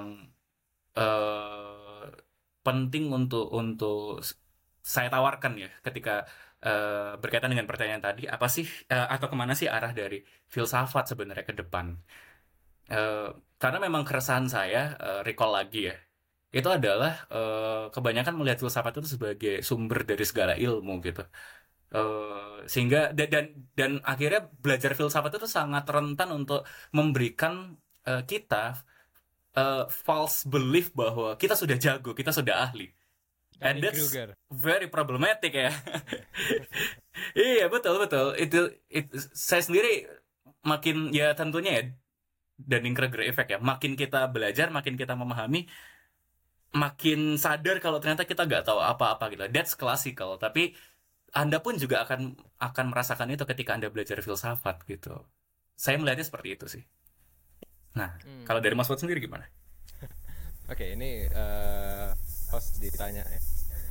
eh, penting untuk untuk saya tawarkan ya ketika eh, berkaitan dengan pertanyaan tadi, apa sih eh, atau kemana sih arah dari filsafat sebenarnya ke depan? Eh, karena memang keresahan saya, eh, recall lagi ya, itu adalah eh, kebanyakan melihat filsafat itu sebagai sumber dari segala ilmu gitu. Eh, sehingga dan, dan dan akhirnya belajar filsafat itu sangat rentan untuk memberikan eh, kita eh, false belief bahwa kita sudah jago, kita sudah ahli. And that's Dunning-Kruger. very problematic ya. Iya betul betul. Itu, itu saya sendiri makin ya tentunya ya Dunning-Kruger effect ya. Makin kita belajar, makin kita memahami, makin sadar kalau ternyata kita nggak tahu apa-apa gitu. That's classical. Tapi Anda pun juga akan akan merasakan itu ketika Anda belajar filsafat gitu. Saya melihatnya seperti itu sih. Nah, Hmm. kalau dari Mas Fuad sendiri gimana? Oke, ini eh, host ditanya ya.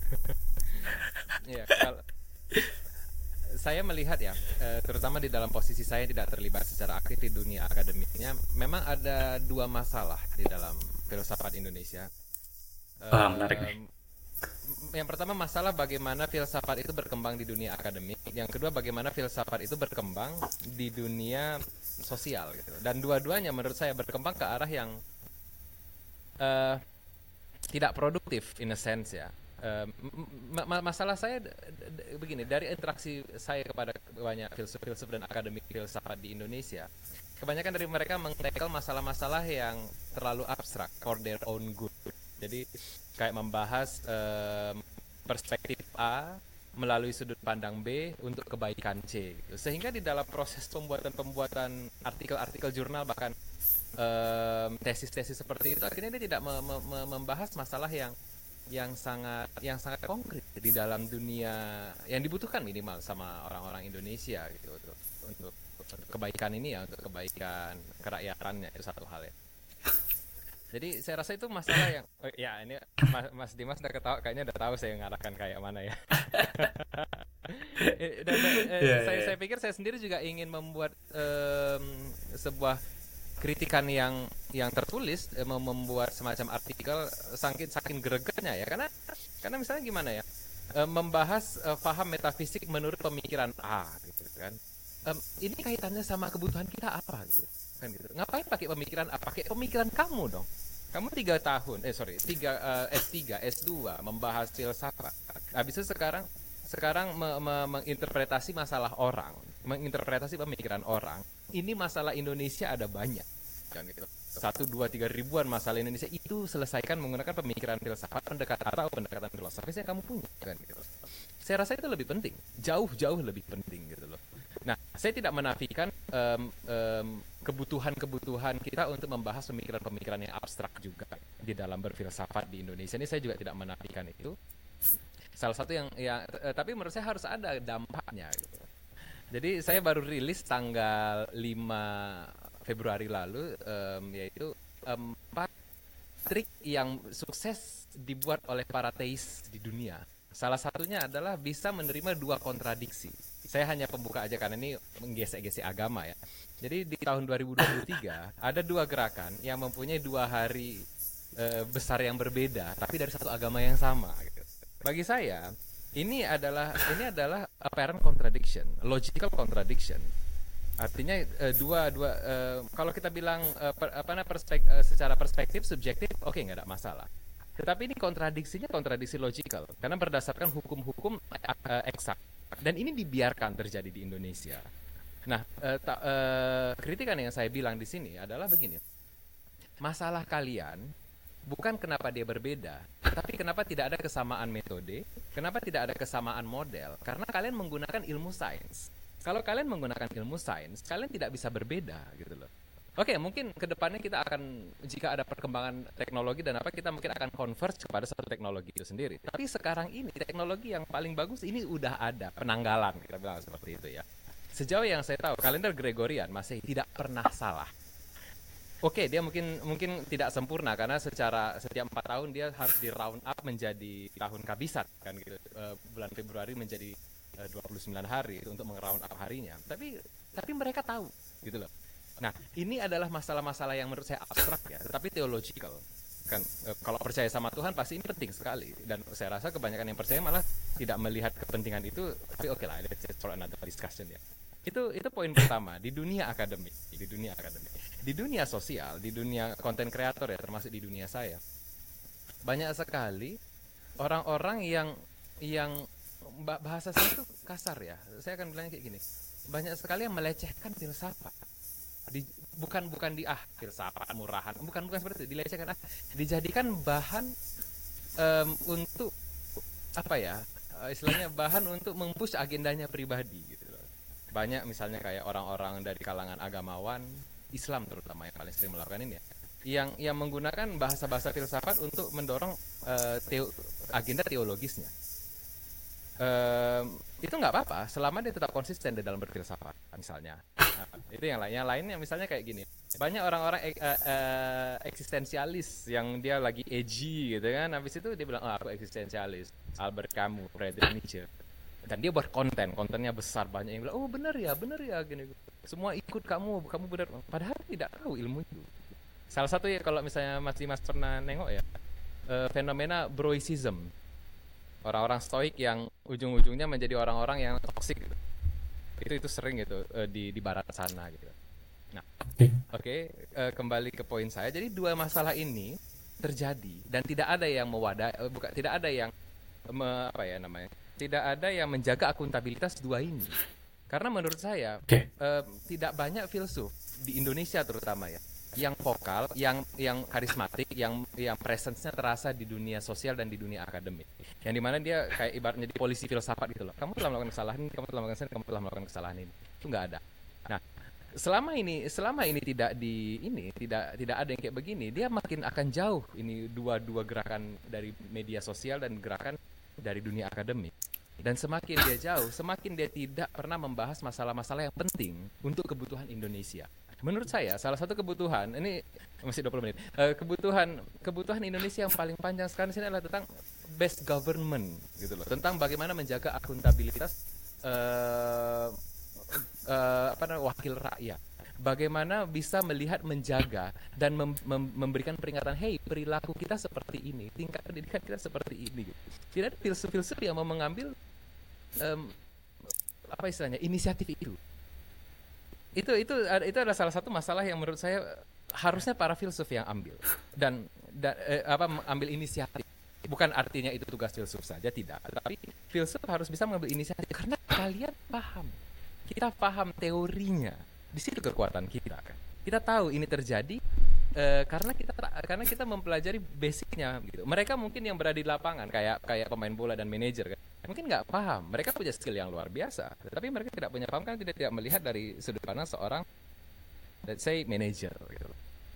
Iya, kalau saya melihat ya, eh, terutama di dalam posisi saya yang tidak terlibat secara aktif di dunia akademiknya, memang ada dua masalah di dalam filsafat Indonesia. Wah, menarik nih. Em, yang pertama masalah bagaimana filsafat itu berkembang di dunia akademik, yang kedua bagaimana filsafat itu berkembang di dunia sosial gitu. Dan dua-duanya menurut saya berkembang ke arah yang eh, tidak produktif in a sense ya. Eh, ma- ma- masalah saya d- d- begini, dari interaksi saya kepada banyak filsuf-filsuf dan akademik filsafat di Indonesia, kebanyakan dari mereka mengtackle masalah-masalah yang terlalu abstrak for their own good. Jadi kayak membahas em, perspektif A melalui sudut pandang B untuk kebaikan C gitu. Sehingga di dalam proses pembuatan-pembuatan artikel-artikel jurnal bahkan em, tesis-tesis seperti itu akhirnya dia tidak me- me- me- membahas masalah yang yang sangat yang sangat konkret di dalam dunia yang dibutuhkan minimal sama orang-orang Indonesia gitu untuk untuk, untuk kebaikan ini ya, untuk kebaikan kerakyatannya itu satu hal ya. Jadi saya rasa itu masalah yang oh, ya ini Mas, Mas Dimas udah ketawa kayaknya udah tahu saya ngarahkan kayak mana ya. Eh, dan, dan, eh, Iya, saya iya. saya pikir saya sendiri juga ingin membuat em, sebuah kritikan yang yang tertulis, eh, mem- membuat semacam artikel, eh, saking saking gregetnya ya, karena karena misalnya gimana ya, uh, membahas uh, faham metafisik menurut pemikiran A, gitu kan. Um, ini kaitannya sama kebutuhan kita apa, gitu kan gitu. Ngapain pakai pemikiran A? Pakai pemikiran kamu dong. Kamu tiga tahun, eh sorry, tiga uh, S tiga, S dua membahas filsafat. Habis itu sekarang sekarang me, me, menginterpretasi masalah orang, menginterpretasi pemikiran orang. Ini masalah Indonesia ada banyak, kan gitu. Satu, dua, tiga ribuan masalah Indonesia itu selesaikan menggunakan pemikiran filsafat, pendekatan atau pendekatan filosofis yang kamu punya, kan gitu. Saya rasa itu lebih penting, jauh-jauh lebih penting gitu loh. Nah, saya tidak menafikan um, um, kebutuhan-kebutuhan kita untuk membahas pemikiran-pemikiran yang abstrak juga di dalam berfilsafat di Indonesia. Ini saya juga tidak menafikan itu. Salah satu yang ya, eh, tapi menurut saya harus ada dampaknya gitu. Jadi saya baru rilis tanggal lima Februari lalu, um, yaitu empat trik yang sukses dibuat oleh para teis di dunia. Salah satunya adalah bisa menerima dua kontradiksi. Saya hanya pembuka aja karena ini menggesek-gesek agama ya. Jadi di tahun dua ribu dua puluh tiga ada dua gerakan yang mempunyai dua hari e, besar yang berbeda, tapi dari satu agama yang sama. Gitu. Bagi saya ini adalah ini adalah apparent contradiction, logical contradiction. Artinya e, dua dua e, kalau kita bilang e, per, apa namanya perspek, e, secara perspektif subjektif, oke okay, nggak ada masalah. Tetapi ini kontradiksinya kontradiksi logikal karena berdasarkan hukum-hukum e, eksak. Dan ini dibiarkan terjadi di Indonesia. Nah, eh, ta, eh, kritikan yang saya bilang di sini adalah begini. Masalah kalian bukan kenapa dia berbeda, tapi kenapa tidak ada kesamaan metode, kenapa tidak ada kesamaan model. Karena kalian menggunakan ilmu sains. Kalau kalian menggunakan ilmu sains, kalian tidak bisa berbeda gitu loh. Oke, mungkin kedepannya kita akan, jika ada perkembangan teknologi dan apa, kita mungkin akan converge kepada satu teknologi itu sendiri. Tapi sekarang ini teknologi yang paling bagus ini udah ada, penanggalan kita bilang seperti itu ya. Sejauh yang saya tahu, kalender Gregorian masih tidak pernah salah. Oke, dia mungkin mungkin tidak sempurna karena secara setiap empat tahun dia harus di round up menjadi tahun kabisat kan gitu. Uh, bulan Februari menjadi uh, dua puluh sembilan hari untuk meng-round up harinya. Tapi tapi mereka tahu gitu loh. Nah, ini adalah masalah-masalah yang menurut saya abstrak ya, tetapi theological. Kan e, kalau percaya sama Tuhan pasti ini penting sekali, dan saya rasa kebanyakan yang percaya malah tidak melihat kepentingan itu. Tapi oke okay lah, let's for another discussion ya. Itu itu poin pertama di dunia akademik, di dunia akademik. Di dunia sosial, di dunia konten kreator ya, termasuk di dunia saya. Banyak sekali orang-orang yang yang bahasa saya itu kasar ya. Saya akan bilangnya kayak gini. Banyak sekali yang melecehkan filsafat. Di, bukan bukan di ah filsafat murahan, bukan bukan seperti itu, dilecehkan ah dijadikan bahan um, untuk apa ya istilahnya bahan untuk mempush agendanya pribadi gitu loh. Banyak misalnya kayak orang-orang dari kalangan agamawan Islam terutama yang paling sering melakukan ini ya, yang yang menggunakan bahasa-bahasa filsafat untuk mendorong uh, teo, agenda teologisnya. Um, itu nggak apa-apa selama dia tetap konsisten di dalam berfilsafat misalnya. Nah, itu yang lain yang lainnya misalnya kayak gini, banyak orang-orang ek, uh, uh, eksistensialis yang dia lagi edgy gitu kan, habis itu dia bilang oh, aku eksistensialis, Albert Camus, Friedrich Nietzsche, dan dia buat konten kontennya besar, banyak yang bilang oh benar ya benar ya gini, semua ikut kamu kamu benar, padahal tidak tahu ilmu itu. Salah satu ya kalau misalnya Mas Dimas pernah nengok ya uh, fenomena Broicism, orang-orang stoik yang ujung-ujungnya menjadi orang-orang yang toksik gitu. itu itu sering gitu uh, di di barat sana gitu. Nah, oke okay, uh, kembali ke poin saya. Jadi dua masalah ini terjadi dan tidak ada yang mewadah, uh, bukan tidak ada yang me, apa ya namanya, tidak ada yang menjaga akuntabilitas dua ini. Karena menurut saya okay. uh, tidak banyak filsuf di Indonesia terutama ya yang vokal, yang yang karismatik, yang yang presence-nya terasa di dunia sosial dan di dunia akademik. Yang dimana dia kayak ibaratnya di polisi filsafat gitu loh. Kamu telah melakukan kesalahan ini, kamu telah melakukan kesalahan, kamu telah melakukan kesalahan ini. Itu nggak ada. Nah, selama ini selama ini tidak di ini tidak tidak ada yang kayak begini, dia makin akan jauh ini dua-dua gerakan dari media sosial dan gerakan dari dunia akademik. Dan semakin dia jauh, semakin dia tidak pernah membahas masalah-masalah yang penting untuk kebutuhan Indonesia. Menurut saya salah satu kebutuhan ini masih dua puluh menit. Uh, kebutuhan kebutuhan Indonesia yang paling panjang sekarang di sini adalah tentang best government gitu loh. Tentang bagaimana menjaga akuntabilitas uh, uh, apa namanya wakil rakyat. bagaimana bisa melihat, menjaga, dan mem- mem- memberikan peringatan, hey, perilaku kita seperti ini, tingkat pendidikan kita seperti ini. Tidak ada filsuf-filsuf yang mau mengambil um, apa istilahnya, inisiatif itu. Itu itu itu adalah salah satu masalah yang menurut saya harusnya para filsuf yang ambil dan, dan eh, apa ambil inisiatif. Bukan artinya itu tugas filsuf saja, tidak. Tapi filsuf harus bisa mengambil inisiatif karena kalian paham. Kita paham teorinya. Di situ kekuatan kita kan. Kita tahu ini terjadi eh, karena kita karena kita mempelajari basicnya gitu. Mereka mungkin yang berada di lapangan kayak kayak pemain bola dan manajer kan. Mungkin nggak paham. Mereka punya skill yang luar biasa. Tapi mereka tidak punya paham kan, tidak tidak melihat dari sudut pandang seorang, let's say, manager gitu.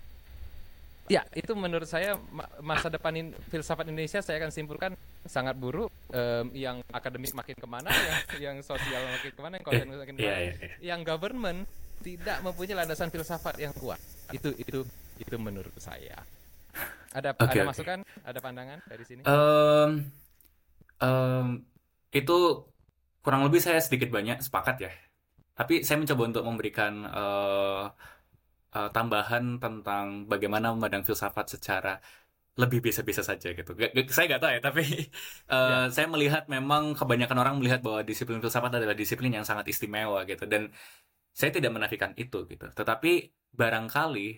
Ya, itu menurut saya masa depan in, filsafat Indonesia saya akan simpulkan sangat buruk. Um, yang akademik makin kemana, yang, yang sosial makin kemana, yang konten makin kemana, yeah, yeah, yeah. Yang government tidak mempunyai landasan filsafat yang kuat. Itu itu itu menurut saya. Ada okay, ada okay. masukan, ada pandangan dari sini? Um, um, itu kurang lebih saya sedikit banyak sepakat ya. Tapi saya mencoba untuk memberikan uh, Uh, tambahan tentang bagaimana memandang filsafat secara lebih biasa-biasa saja gitu. G- g- saya nggak tahu ya, tapi uh, yeah. saya melihat memang kebanyakan orang melihat bahwa disiplin filsafat adalah disiplin yang sangat istimewa gitu, dan saya tidak menafikan itu gitu. Tetapi barangkali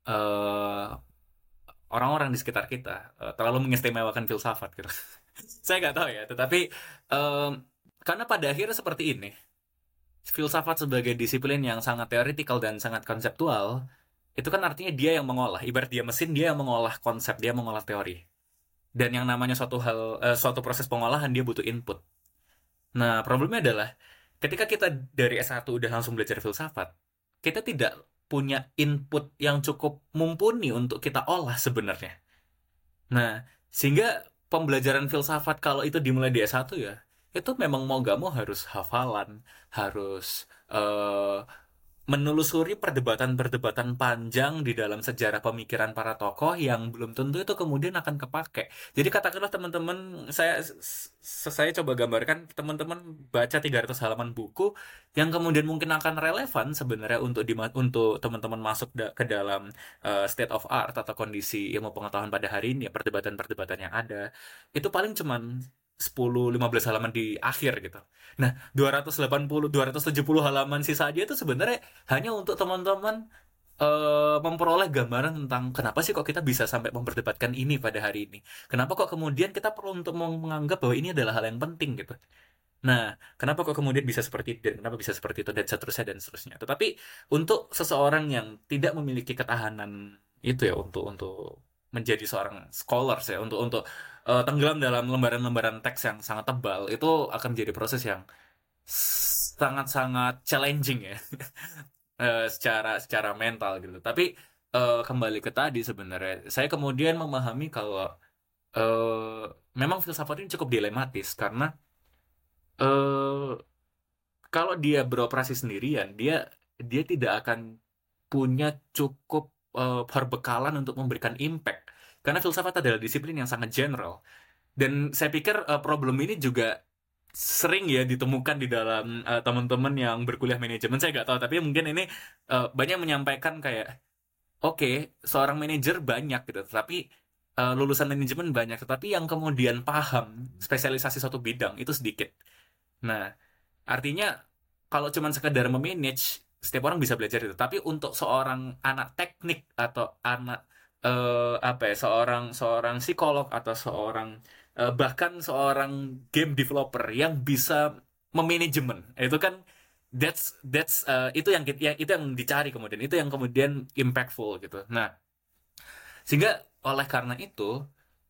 uh, orang-orang di sekitar kita uh, terlalu mengistimewakan filsafat gitu. Saya nggak tahu ya, tetapi uh, karena pada akhirnya seperti ini. Filsafat sebagai disiplin yang sangat teoritikal dan sangat konseptual, itu kan artinya dia yang mengolah, ibarat dia mesin, dia yang mengolah konsep, dia mengolah teori. Dan yang namanya suatu hal, uh, suatu proses pengolahan, dia butuh input. Nah, problemnya adalah, ketika kita dari S satu udah langsung belajar filsafat, kita tidak punya input yang cukup mumpuni untuk kita olah sebenarnya. Nah, sehingga pembelajaran filsafat kalau itu dimulai di S satu ya, itu memang mau gak mau harus hafalan, harus uh, menelusuri perdebatan-perdebatan panjang di dalam sejarah pemikiran para tokoh yang belum tentu itu kemudian akan kepake. Jadi katakanlah teman-teman, saya saya coba gambarkan teman-teman baca tiga ratus halaman buku yang kemudian mungkin akan relevan sebenarnya untuk di, untuk teman-teman masuk da, ke dalam uh, state of art atau kondisi ilmu pengetahuan pada hari ini, ya, perdebatan-perdebatan yang ada. Itu paling cuman sepuluh sampai lima belas halaman di akhir gitu. Nah, dua ratus delapan puluh dua ratus tujuh puluh halaman sisa aja itu sebenarnya hanya untuk teman-teman uh, memperoleh gambaran tentang kenapa sih kok kita bisa sampai memperdebatkan ini pada hari ini. Kenapa kok kemudian kita perlu untuk menganggap bahwa ini adalah hal yang penting gitu. Nah, kenapa kok kemudian bisa seperti itu dan kenapa bisa seperti itu dan seterusnya dan seterusnya. Tetapi untuk seseorang yang tidak memiliki ketahanan itu ya untuk untuk menjadi seorang scholar ya, untuk untuk uh, tenggelam dalam lembaran-lembaran teks yang sangat tebal, itu akan menjadi proses yang sangat-sangat challenging ya. uh, secara secara mental gitu. Tapi uh, kembali ke tadi sebenarnya, saya kemudian memahami kalau uh, memang filsafat ini cukup dilematis karena uh, kalau dia beroperasi sendirian, dia dia tidak akan punya cukup uh, perbekalan untuk memberikan impact. Karena filsafat adalah disiplin yang sangat general. Dan saya pikir uh, problem ini juga sering ya ditemukan di dalam uh, teman-teman yang berkuliah manajemen. Saya nggak tahu, tapi mungkin ini uh, banyak menyampaikan kayak, oke, okay, seorang manajer banyak gitu, tapi uh, lulusan manajemen banyak, tetapi yang kemudian paham spesialisasi suatu bidang itu sedikit. Nah, artinya kalau cuma sekedar memanage, setiap orang bisa belajar itu. Tapi untuk seorang anak teknik atau anak uh, apa ya, seorang seorang psikolog atau seorang uh, bahkan seorang game developer yang bisa memanajemen, itu kan that's that's uh, itu yang, yang itu yang dicari kemudian, itu yang kemudian impactful gitu. Nah, sehingga oleh karena itu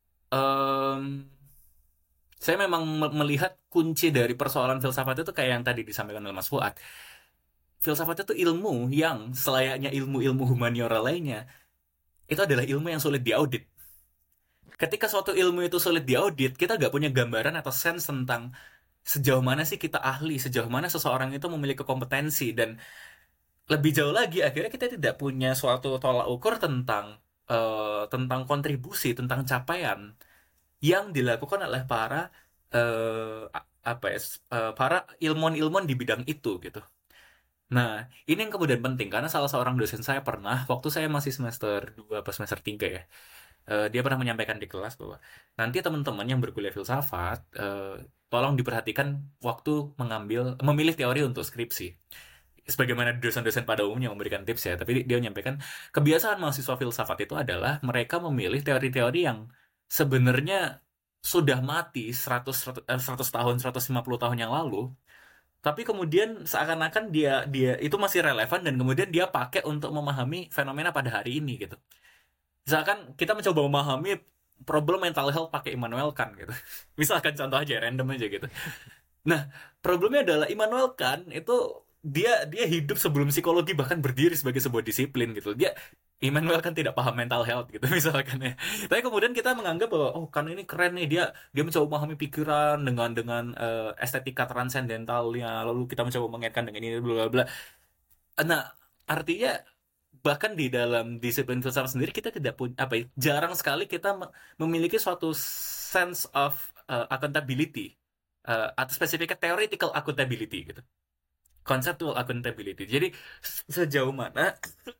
um, saya memang melihat kunci dari persoalan filsafat itu kayak yang tadi disampaikan oleh Mas Fuad. Filsafat itu ilmu yang selayaknya ilmu-ilmu humaniora lainnya, itu adalah ilmu yang sulit diaudit. Ketika suatu ilmu itu sulit diaudit, kita nggak punya gambaran atau sense tentang sejauh mana sih kita ahli, sejauh mana seseorang itu memiliki kompetensi, dan lebih jauh lagi, akhirnya kita tidak punya suatu tolak ukur tentang uh, tentang kontribusi, tentang capaian yang dilakukan oleh para uh, apa ya, uh, para ilmuwan-ilmuwan di bidang itu gitu. Nah, ini yang kemudian penting karena salah seorang dosen saya pernah waktu saya masih semester dua atau semester tiga ya. eh, dia pernah menyampaikan di kelas bahwa nanti teman-teman yang berkuliah filsafat eh, tolong diperhatikan waktu mengambil memilih teori untuk skripsi. Sebagaimana dosen-dosen pada umumnya memberikan tips ya, tapi dia menyampaikan kebiasaan mahasiswa filsafat itu adalah mereka memilih teori-teori yang sebenarnya sudah mati seratus, seratus, eh, seratus tahun, seratus lima puluh tahun yang lalu, tapi kemudian seakan-akan dia dia itu masih relevan dan kemudian dia pakai untuk memahami fenomena pada hari ini gitu. Misalkan kita mencoba memahami problem mental health pakai Immanuel Kant gitu. Misalkan contoh aja random aja gitu. Nah, problemnya adalah Immanuel Kant itu dia dia hidup sebelum psikologi bahkan berdiri sebagai sebuah disiplin gitu. Dia Immanuel Kant tidak paham mental health gitu misalkan ya. Tapi kemudian kita menganggap bahwa oh Kant ini keren nih, dia dia mencoba memahami pikiran dengan dengan eh, estetika transcendentalnya, lalu kita mencoba mengaitkan dengan ini bla bla bla. Nah, artinya bahkan di dalam disiplin filsafat sendiri kita tidak punya apa ya, jarang sekali kita me- memiliki suatu sense of uh, accountability uh, atau spesifiknya theoretical accountability gitu, conceptual accountability. Jadi se- sejauh mana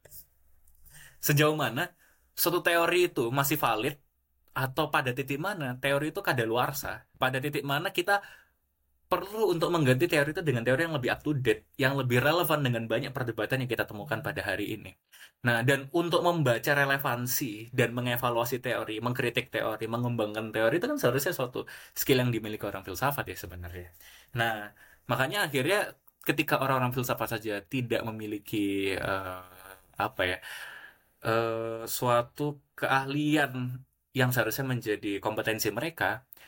sejauh mana suatu teori itu masih valid atau pada titik mana teori itu kadaluarsa, pada titik mana kita perlu untuk mengganti teori itu dengan teori yang lebih up to date, yang lebih relevan dengan banyak perdebatan yang kita temukan pada hari ini. Nah, dan untuk membaca relevansi dan mengevaluasi teori, mengkritik teori, mengembangkan teori itu kan seharusnya suatu skill yang dimiliki orang filsafat ya sebenarnya. Nah, makanya akhirnya ketika orang-orang filsafat saja tidak memiliki eh, apa ya, eh, suatu keahlian yang seharusnya menjadi kompetensi mereka,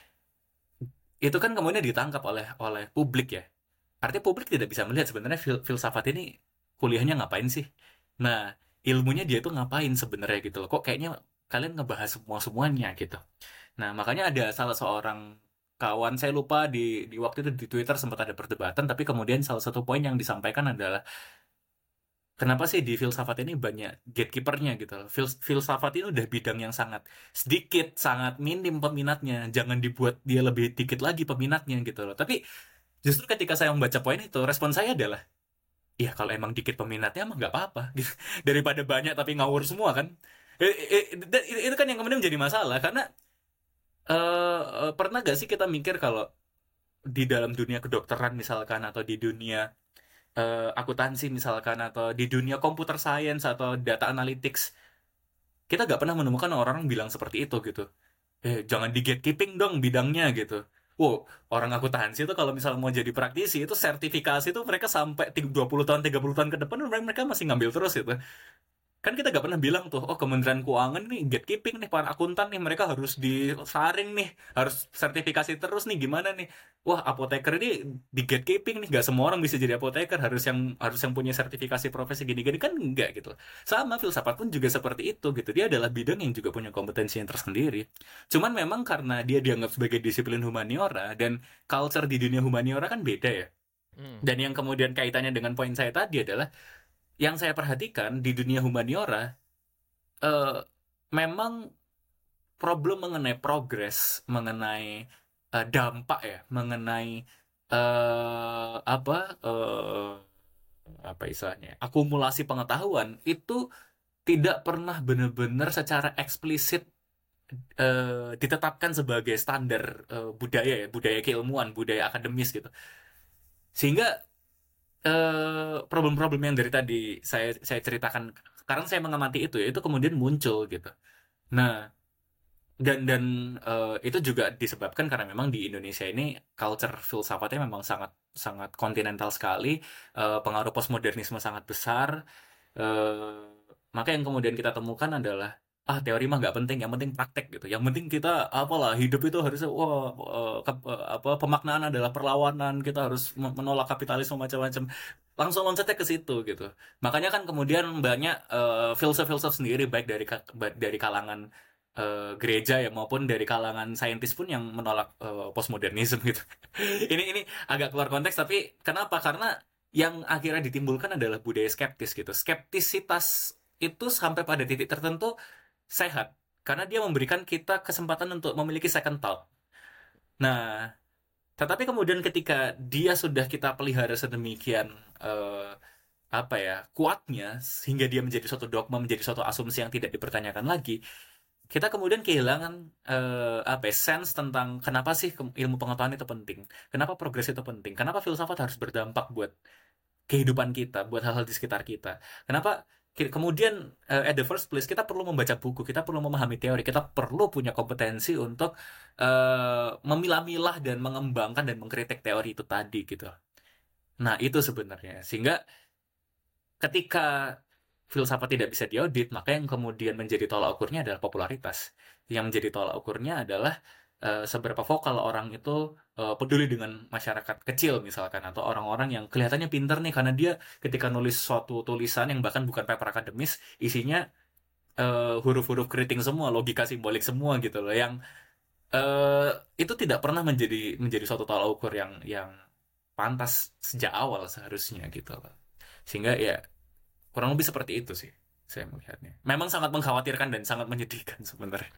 itu kan kemudian ditangkap oleh oleh publik ya. Artinya publik tidak bisa melihat sebenarnya fil- filsafat ini kuliahnya ngapain sih. Nah, ilmunya dia tuh ngapain sebenarnya gitu loh. Kok kayaknya kalian ngebahas semua-semuanya gitu. Nah, makanya ada salah seorang kawan, saya lupa di di waktu itu di Twitter sempat ada perdebatan, tapi kemudian salah satu poin yang disampaikan adalah kenapa sih di filsafat ini banyak gatekeepernya gitu loh. Fils- filsafat ini udah bidang yang sangat sedikit, sangat minim peminatnya. Jangan dibuat dia lebih dikit lagi peminatnya gitu loh. Tapi justru ketika saya membaca poin itu, respon saya adalah, ya kalau emang dikit peminatnya emang nggak apa-apa. Gitu. Daripada banyak tapi ngawur semua kan. Eh, eh, dan Itu kan yang kemudian menjadi masalah. Karena eh, eh, pernah gak sih kita mikir kalau di dalam dunia kedokteran misalkan, atau di dunia eh, akuntansi misalkan, atau di dunia computer science atau data analytics, kita nggak pernah menemukan orang-orang bilang seperti itu gitu. Eh, jangan di gatekeeping dong bidangnya gitu. Wow, orang akuntansi itu kalau misalnya mau jadi praktisi itu sertifikasi itu mereka sampai dua puluh tahun, tiga puluh tahun ke depan mereka masih ngambil terus itu. Kan kita nggak pernah bilang tuh, oh Kementerian Keuangan nih gatekeeping nih para akuntan nih, mereka harus disaring nih, harus sertifikasi terus nih gimana nih. Wah, apoteker ini di gatekeeping nih, nggak semua orang bisa jadi apoteker, harus yang harus yang punya sertifikasi profesi gini-gini kan enggak gitu. Sama filsafat pun juga seperti itu gitu. Dia adalah bidang yang juga punya kompetensi yang tersendiri. Cuman memang karena dia dianggap sebagai disiplin humaniora dan culture di dunia humaniora kan beda ya. Hmm. Dan yang kemudian kaitannya dengan poin saya tadi adalah yang saya perhatikan di dunia humaniora, eh, memang problem mengenai progres, mengenai eh, dampak ya, mengenai eh, apa eh, apa istilahnya, akumulasi pengetahuan itu tidak pernah benar-benar secara eksplisit eh, ditetapkan sebagai standar eh, budaya ya, budaya keilmuan, budaya akademis gitu. Sehingga eh, problem-problem yang dari tadi saya saya ceritakan, karena saya mengamati itu ya, itu kemudian muncul gitu. Nah, dan dan eh, itu juga disebabkan karena memang di Indonesia ini culture filsafatnya memang sangat sangat kontinental sekali, eh, pengaruh postmodernisme sangat besar. eh, Maka yang kemudian kita temukan adalah ah teori mah nggak penting, yang penting praktek gitu. Yang penting kita apalah hidup itu harusnya wah eh, ke- eh, apa pemaknaan adalah perlawanan, kita harus me- menolak kapitalisme macam-macam. Langsung loncatnya ke situ gitu. Makanya kan kemudian banyak eh, filsuf-filsuf sendiri baik dari ka- ba- dari kalangan eh, gereja ya maupun dari kalangan saintis pun yang menolak eh, postmodernisme gitu. Ini ini agak keluar konteks tapi kenapa? Karena yang akhirnya ditimbulkan adalah budaya skeptis gitu. Skeptisitas itu sampai pada titik tertentu sehat karena dia memberikan kita kesempatan untuk memiliki second thought. Nah, tetapi kemudian ketika dia sudah kita pelihara sedemikian eh, apa ya, kuatnya sehingga dia menjadi suatu dogma, menjadi suatu asumsi yang tidak dipertanyakan lagi, kita kemudian kehilangan eh, apa ya, sense tentang kenapa sih ke- ilmu pengetahuan itu penting, kenapa progres itu penting, kenapa filsafat harus berdampak buat kehidupan kita, buat hal-hal di sekitar kita. Kenapa ki- kemudian eh, at the first place kita perlu membaca buku, kita perlu memahami teori, kita perlu punya kompetensi untuk eh, memilah-milah dan mengembangkan dan mengkritik teori itu tadi gitu. Nah, itu sebenarnya. Sehingga ketika filsafat tidak bisa diaudit, maka yang kemudian menjadi tolak ukurnya adalah popularitas. Yang menjadi tolak ukurnya adalah eh, seberapa vokal orang itu eh, peduli dengan masyarakat kecil misalkan, atau orang-orang yang kelihatannya pinter nih karena dia ketika nulis suatu tulisan yang bahkan bukan paper akademis, isinya eh, huruf-huruf keriting semua, logika simbolik semua gitu loh, yang eh, itu tidak pernah menjadi menjadi suatu tolak ukur yang yang pantas sejak awal seharusnya gitu loh. Sehingga ya kurang lebih seperti itu sih saya melihatnya. Memang sangat mengkhawatirkan dan sangat menyedihkan sebenarnya.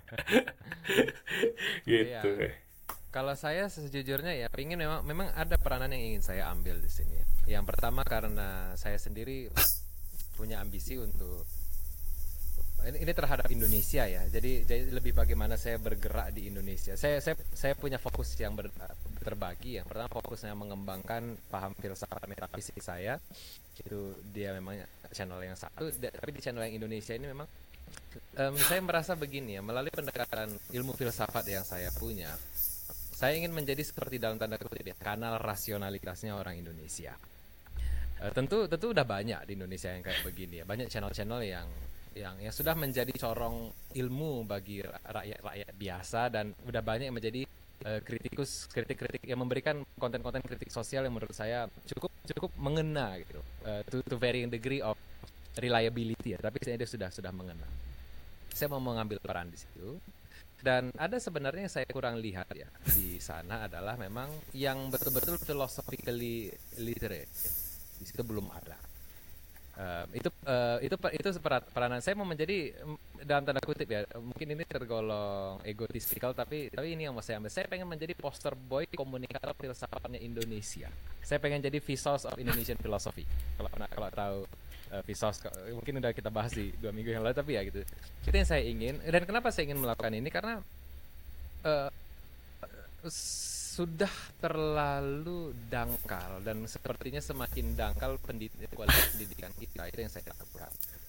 Gitu. Iya. Kalau saya sejujurnya ya ingin memang memang ada peranan yang ingin saya ambil di sini ya. Yang pertama karena saya sendiri punya ambisi untuk ini, ini terhadap Indonesia ya. Jadi jadi lebih bagaimana saya bergerak di Indonesia. Saya saya saya punya fokus yang ber, terbagi. Yang pertama fokusnya mengembangkan paham filsafat metafisik saya. Itu dia memang channel yang satu. Tapi di channel yang Indonesia ini memang em, saya merasa begini ya, melalui pendekatan ilmu filsafat yang saya punya, saya ingin menjadi seperti dalam tanda kutip ya, kanal rasionalitasnya orang Indonesia. Eh, tentu tentu udah banyak di Indonesia yang kayak begini ya, banyak channel-channel yang yang yang sudah menjadi corong ilmu bagi rakyat-rakyat biasa, dan udah banyak yang menjadi eh, kritikus kritik-kritik yang memberikan konten-konten kritik sosial yang menurut saya cukup cukup mengena gitu, eh, to, to varying degree of reliability ya, tapi saya dia sudah sudah mengena. Saya mau mengambil peran di situ. Dan ada sebenarnya yang saya kurang lihat ya di sana adalah memang yang betul-betul philosophically literate. Di situ belum ada. Uh, itu uh, itu itu seperat- peranan saya mau menjadi mm, dalam tanda kutip ya, mungkin ini tergolong egotistical, tapi tapi ini yang mau saya ambil. Saya pengen menjadi poster boy komunikator filsafatnya Indonesia. Saya pengen jadi Vsauce of Indonesian philosophy. Kalau pernah kalau tahu uh, Vsauce, mungkin udah kita bahas di dua minggu yang lalu, tapi ya gitu. Itu yang saya ingin. Dan kenapa saya ingin melakukan ini? Karena uh, sudah terlalu dangkal, dan sepertinya semakin dangkal pendid- kualitas pendidikan kita, itu yang saya lakukan.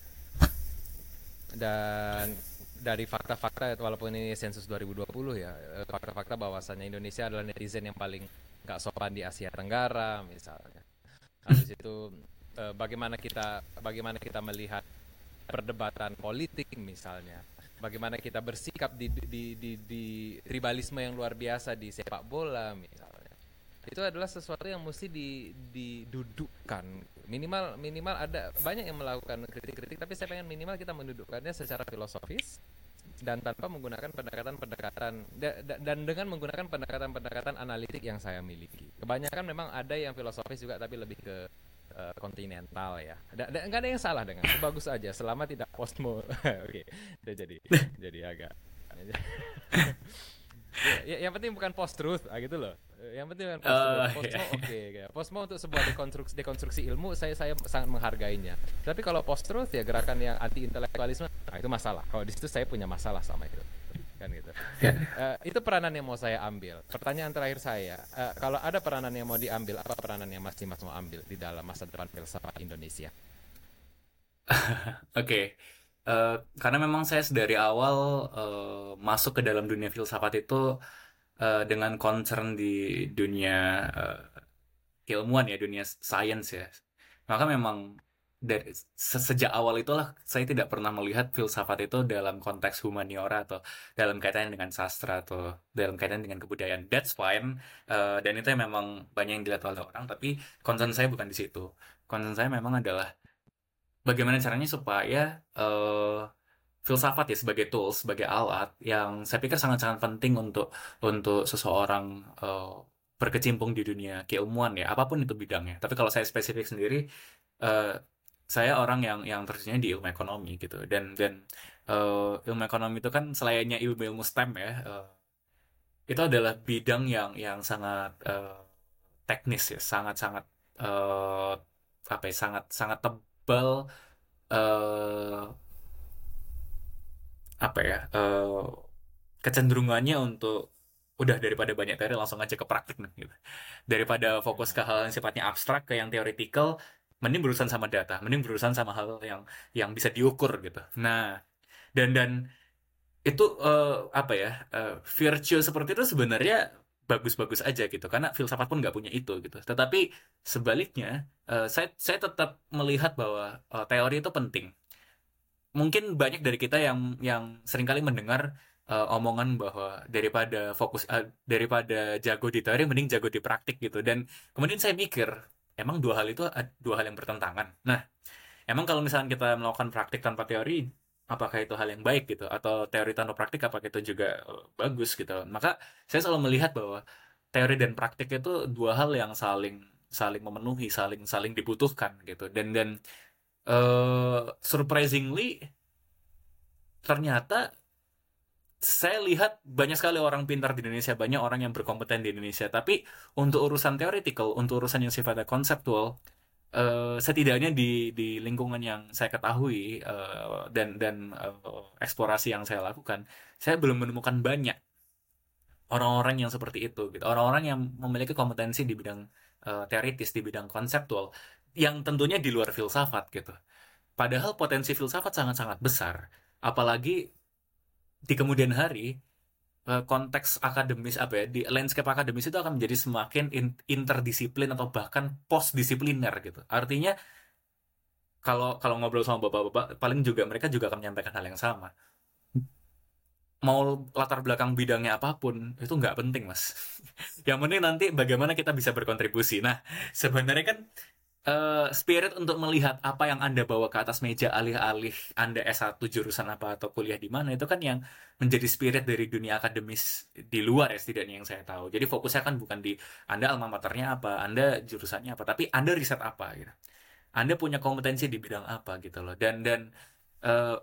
Dan dari fakta-fakta, walaupun ini sensus dua ribu dua puluh ya, eh, fakta-fakta bahwasannya Indonesia adalah netizen yang paling nggak sopan di Asia Tenggara misalnya. Habis itu eh, bagaimana kita bagaimana kita melihat perdebatan politik misalnya, bagaimana kita bersikap di di di, di tribalisme yang luar biasa di sepak bola misalnya, itu adalah sesuatu yang mesti di, didudukkan, minimal minimal ada banyak yang melakukan kritik-kritik, tapi saya pengen minimal kita mendudukkannya secara filosofis dan tanpa menggunakan pendekatan-pendekatan da- da- dan dengan menggunakan pendekatan-pendekatan analitik yang saya miliki. Kebanyakan memang ada yang filosofis juga, tapi lebih ke uh, kontinental ya. Da- da- nggak ada yang salah dengan itu, bagus aja selama tidak postmo. Oke, udah jadi jadi agak ya, ya, yang penting bukan post truth ah, gitu loh. Yang penting bukan post truth. Eh, Postmo ya. oke okay, ya. Postmo untuk sebuah dekonstruksi dekonstruksi ilmu, saya saya sangat menghargainya. Tapi kalau post truth ya, gerakan yang anti intelektualisme, nah itu masalah. Kalau di situ saya punya masalah sama itu. Kan gitu. Uh, itu peranan yang mau saya ambil. Pertanyaan terakhir saya, uh, kalau ada peranan yang mau diambil, apa peranan yang Mas Dimas mau ambil di dalam masa depan filsafat Indonesia? Oke. Eh, karena memang saya dari awal eh, masuk ke dalam dunia filsafat itu eh, dengan concern di dunia eh, keilmuan ya, dunia sains ya. Maka memang dari se- sejak awal itulah saya tidak pernah melihat filsafat itu dalam konteks humaniora atau dalam kaitannya dengan sastra atau dalam kaitan dengan kebudayaan. That's fine. Eh, dan itu yang memang banyak yang dilihat oleh orang, tapi concern saya bukan di situ. Concern saya memang adalah bagaimana caranya supaya eh, filsafat ya sebagai tools, sebagai alat yang saya pikir sangat-sangat penting untuk untuk seseorang eh, berkecimpung di dunia keilmuan ya, apapun itu bidangnya. Tapi kalau saya spesifik sendiri, eh, saya orang yang yang terjunnya di ilmu ekonomi gitu. Dan dan eh, ilmu ekonomi itu kan selainnya ilmu-ilmu STEM ya, eh, itu adalah bidang yang yang sangat eh, teknis ya, sangat-sangat eh, apa ya, sangat sangat tebal, eh apa ya, eh kecenderungannya untuk udah daripada banyak teori langsung aja ke praktik nih gitu. Daripada fokus ke hal yang sifatnya abstrak ke yang theoretical, mending berurusan sama data, mending berurusan sama hal yang yang bisa diukur gitu. Nah, dan dan itu eh, apa ya, eh, virtue seperti itu sebenarnya bagus-bagus aja gitu karena filsafat pun nggak punya itu gitu. Tetapi sebaliknya, eh, saya saya tetap melihat bahwa eh, teori itu penting. Mungkin banyak dari kita yang yang seringkali mendengar eh, omongan bahwa daripada fokus eh, daripada jago di teori mending jago di praktik gitu. Dan kemudian saya mikir, emang dua hal itu ad- dua hal yang bertentangan. Nah, emang kalau misalnya kita melakukan praktik tanpa teori, apakah itu hal yang baik gitu? Atau teori tanpa praktik apakah itu juga eh, bagus gitu? Maka saya selalu melihat bahwa teori dan praktik itu dua hal yang saling saling memenuhi, saling saling dibutuhkan gitu. Dan dan eh surprisingly ternyata saya lihat banyak sekali orang pintar di Indonesia, banyak orang yang berkompeten di Indonesia. Tapi untuk urusan theoretical, untuk urusan yang sifatnya konseptual, eh, setidaknya di di lingkungan yang saya ketahui eh, dan dan eh, eksplorasi yang saya lakukan, saya belum menemukan banyak orang-orang yang seperti itu, gitu. Orang-orang yang memiliki kompetensi di bidang eh, teoritis, di bidang konseptual, yang tentunya di luar filsafat, gitu. Padahal potensi filsafat sangat-sangat besar, apalagi di kemudian hari eh, konteks akademis apa ya di landscape akademis itu akan menjadi semakin in- interdisiplin atau bahkan post disipliner gitu. Artinya kalau kalau ngobrol sama bapak-bapak paling juga mereka juga akan menyampaikan hal yang sama. Mau latar belakang bidangnya apapun itu nggak penting mas. Yang penting nanti bagaimana kita bisa berkontribusi. Nah sebenarnya kan eh, spirit untuk melihat apa yang Anda bawa ke atas meja alih-alih Anda S satu jurusan apa atau kuliah di mana itu kan yang menjadi spirit dari dunia akademis di luar ya setidaknya yang saya tahu. Jadi fokusnya kan bukan di Anda alma maternya apa, Anda jurusannya apa, tapi Anda riset apa gitu. Anda punya kompetensi di bidang apa gitu loh. Dan dan eh,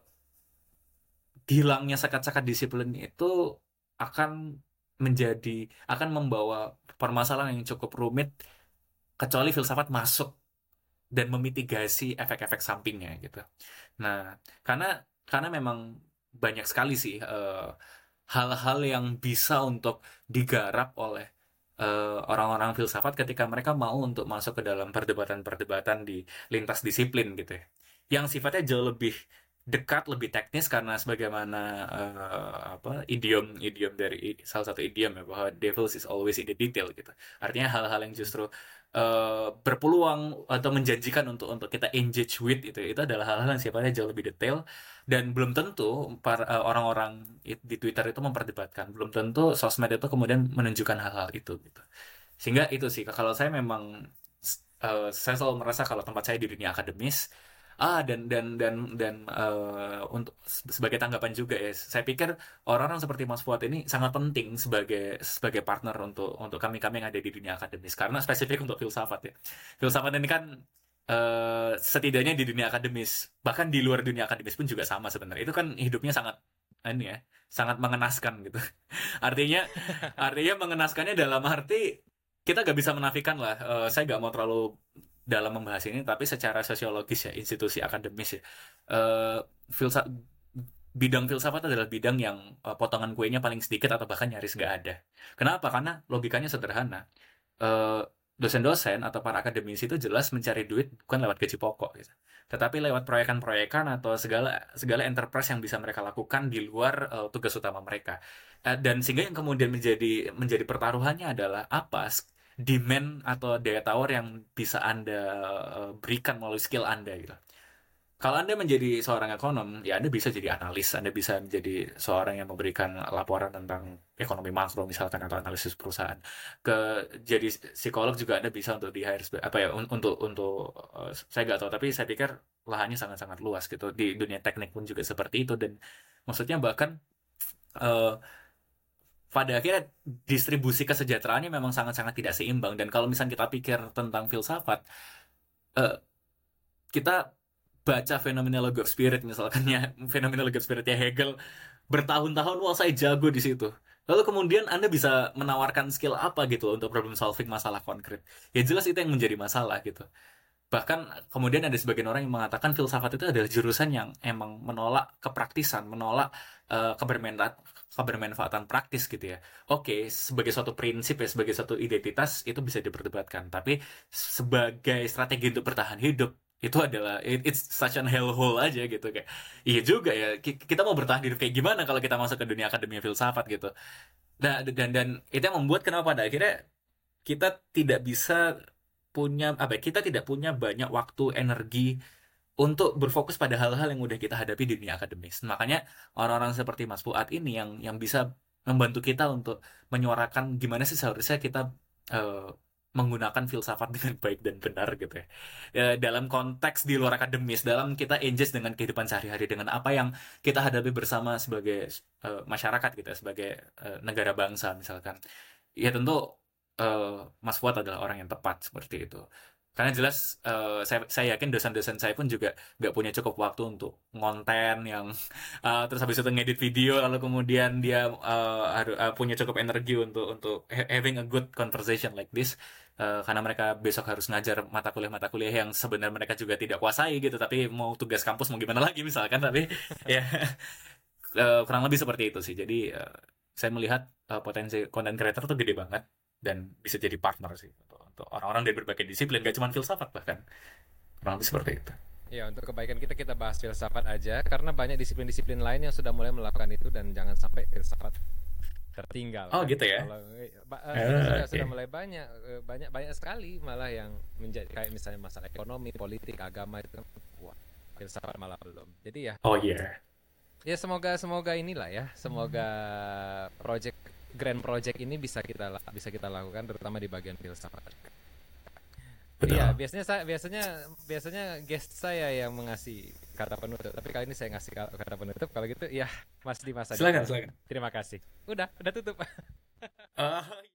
hilangnya sekat-sekat disiplin itu akan menjadi akan membawa permasalahan yang cukup rumit kecuali filsafat masuk dan memitigasi efek-efek sampingnya gitu. Nah, karena karena memang banyak sekali sih eh, hal-hal yang bisa untuk digarap oleh eh, orang-orang filsafat ketika mereka mau untuk masuk ke dalam perdebatan-perdebatan di lintas disiplin gitu ya. Yang sifatnya jauh lebih dekat, lebih teknis karena sebagaimana eh, apa idiom-idiom dari salah satu idiom ya bahwa devil is always in the detail gitu. Artinya hal-hal yang justru eh, berpeluang atau menjanjikan untuk untuk kita engage with itu itu adalah hal-hal yang sifatnya jauh lebih detail dan belum tentu para eh, orang-orang it- di Twitter itu memperdebatkan, belum tentu sosmed itu kemudian menunjukkan hal-hal itu gitu. Sehingga itu sih kalau saya memang eh, saya selalu merasa kalau tempat saya di dunia akademis ah dan dan dan dan eh, untuk sebagai tanggapan juga ya saya pikir orang-orang seperti Mas Fuad ini sangat penting sebagai sebagai partner untuk untuk kami-kami yang ada di dunia akademis karena spesifik untuk filsafat ya. Filsafat ini kan eh, setidaknya di dunia akademis, bahkan di luar dunia akademis pun juga sama sebenarnya. Itu kan hidupnya sangat ini ya, sangat mengenaskan gitu. Artinya artinya mengenaskannya dalam arti kita gak bisa menafikan lah. Eh, saya gak mau terlalu dalam membahas ini, tapi secara sosiologis ya, institusi akademis ya, eh, filsa bidang filsafat adalah bidang yang eh, potongan kuenya paling sedikit atau bahkan nyaris nggak ada. Kenapa? Karena logikanya sederhana. Eh, dosen-dosen atau para akademisi itu jelas mencari duit bukan lewat gaji pokok gitu. Tetapi lewat proyekan-proyekan atau segala segala enterprise yang bisa mereka lakukan di luar eh, tugas utama mereka. Eh, dan sehingga yang kemudian menjadi menjadi pertaruhannya adalah apa? Demand atau daya tawar yang bisa Anda eh, berikan melalui skill Anda gitu. Kalau Anda menjadi seorang ekonom, ya Anda bisa jadi analis, Anda bisa menjadi seorang yang memberikan laporan tentang ekonomi makro misalkan atau analisis perusahaan. Ke jadi psikolog juga Anda bisa untuk di hire apa ya un- untuk untuk eh, saya nggak tahu tapi saya pikir lahannya sangat-sangat luas gitu. Di dunia teknik pun juga seperti itu dan maksudnya bahkan eh, pada akhirnya distribusi kesejahteraannya memang sangat-sangat tidak seimbang dan kalau misalnya kita pikir tentang filsafat eh, kita baca Phenomenology of Spirit misalkan ya Phenomenology of Spirit ya Hegel bertahun-tahun wah saya jago di situ lalu kemudian Anda bisa menawarkan skill apa gitu loh untuk problem solving masalah konkret ya jelas itu yang menjadi masalah gitu Bahkan kemudian ada sebagian orang yang mengatakan filsafat itu adalah jurusan yang emang menolak kepraktisan, menolak uh, kebermanfaat, kebermanfaatan praktis gitu ya. Oke, sebagai suatu prinsip ya, sebagai suatu identitas itu bisa diperdebatkan. Tapi sebagai strategi untuk bertahan hidup, itu adalah it- it's such an hellhole aja gitu kayak. Iya juga ya, ki- kita mau bertahan hidup kayak gimana kalau kita masuk ke dunia akademia filsafat gitu. Nah, dan dan itu yang membuat kenapa pada akhirnya kita tidak bisa punya apa ya, kita tidak punya banyak waktu, energi untuk berfokus pada hal-hal yang udah kita hadapi di dunia akademis. Makanya orang-orang seperti Mas Fuad ini yang yang bisa membantu kita untuk menyuarakan gimana sih seharusnya kita eh, menggunakan filsafat dengan baik dan benar gitu ya. Ya, dalam konteks di luar akademis, dalam kita engage dengan kehidupan sehari-hari, dengan apa yang kita hadapi bersama sebagai eh, masyarakat gitu ya, sebagai eh, negara bangsa misalkan. Ya tentu eh, Mas Fuad adalah orang yang tepat seperti itu. Karena jelas eh, saya, saya yakin dosen-dosen saya pun juga nggak punya cukup waktu untuk ngonten yang eh, terus habis itu ngedit video lalu kemudian dia eh, harus eh, punya cukup energi untuk untuk ha- having a good conversation like this. Eh, karena mereka besok harus ngajar mata kuliah-mata kuliah yang sebenarnya mereka juga tidak kuasai gitu, tapi mau tugas kampus mau gimana lagi misalkan, tapi ya eh, kurang lebih seperti itu sih. Jadi eh, saya melihat eh, potensi content creator tuh gede banget dan bisa jadi partner sih untuk, untuk orang-orang dari berbagai disiplin, gak cuma filsafat bahkan. Kurang lebih seperti itu. Ya, untuk kebaikan kita kita bahas filsafat aja karena banyak disiplin-disiplin lain yang sudah mulai melakukan itu dan jangan sampai filsafat tertinggal Oh kan. gitu ya. Kalau eh, ba- eh, sudah Ah, sudah oke. sudah mulai banyak eh, banyak banyak sekali malah yang menjadi kayak misalnya masalah ekonomi, politik, agama itu kan wah, filsafat malah belum. Jadi ya Oh iya. ya semoga semoga inilah ya, semoga project grand project ini bisa kita la- bisa kita lakukan terutama di bagian filsafat. Iya, Betul. biasanya saya biasanya biasanya guest saya yang mengasih kata penutup, tapi kali ini saya ngasih ka- kata penutup. Kalau gitu ya, Mas Dimas aja Silakan, dulu. silakan. Terima kasih. Udah, udah tutup. Ah,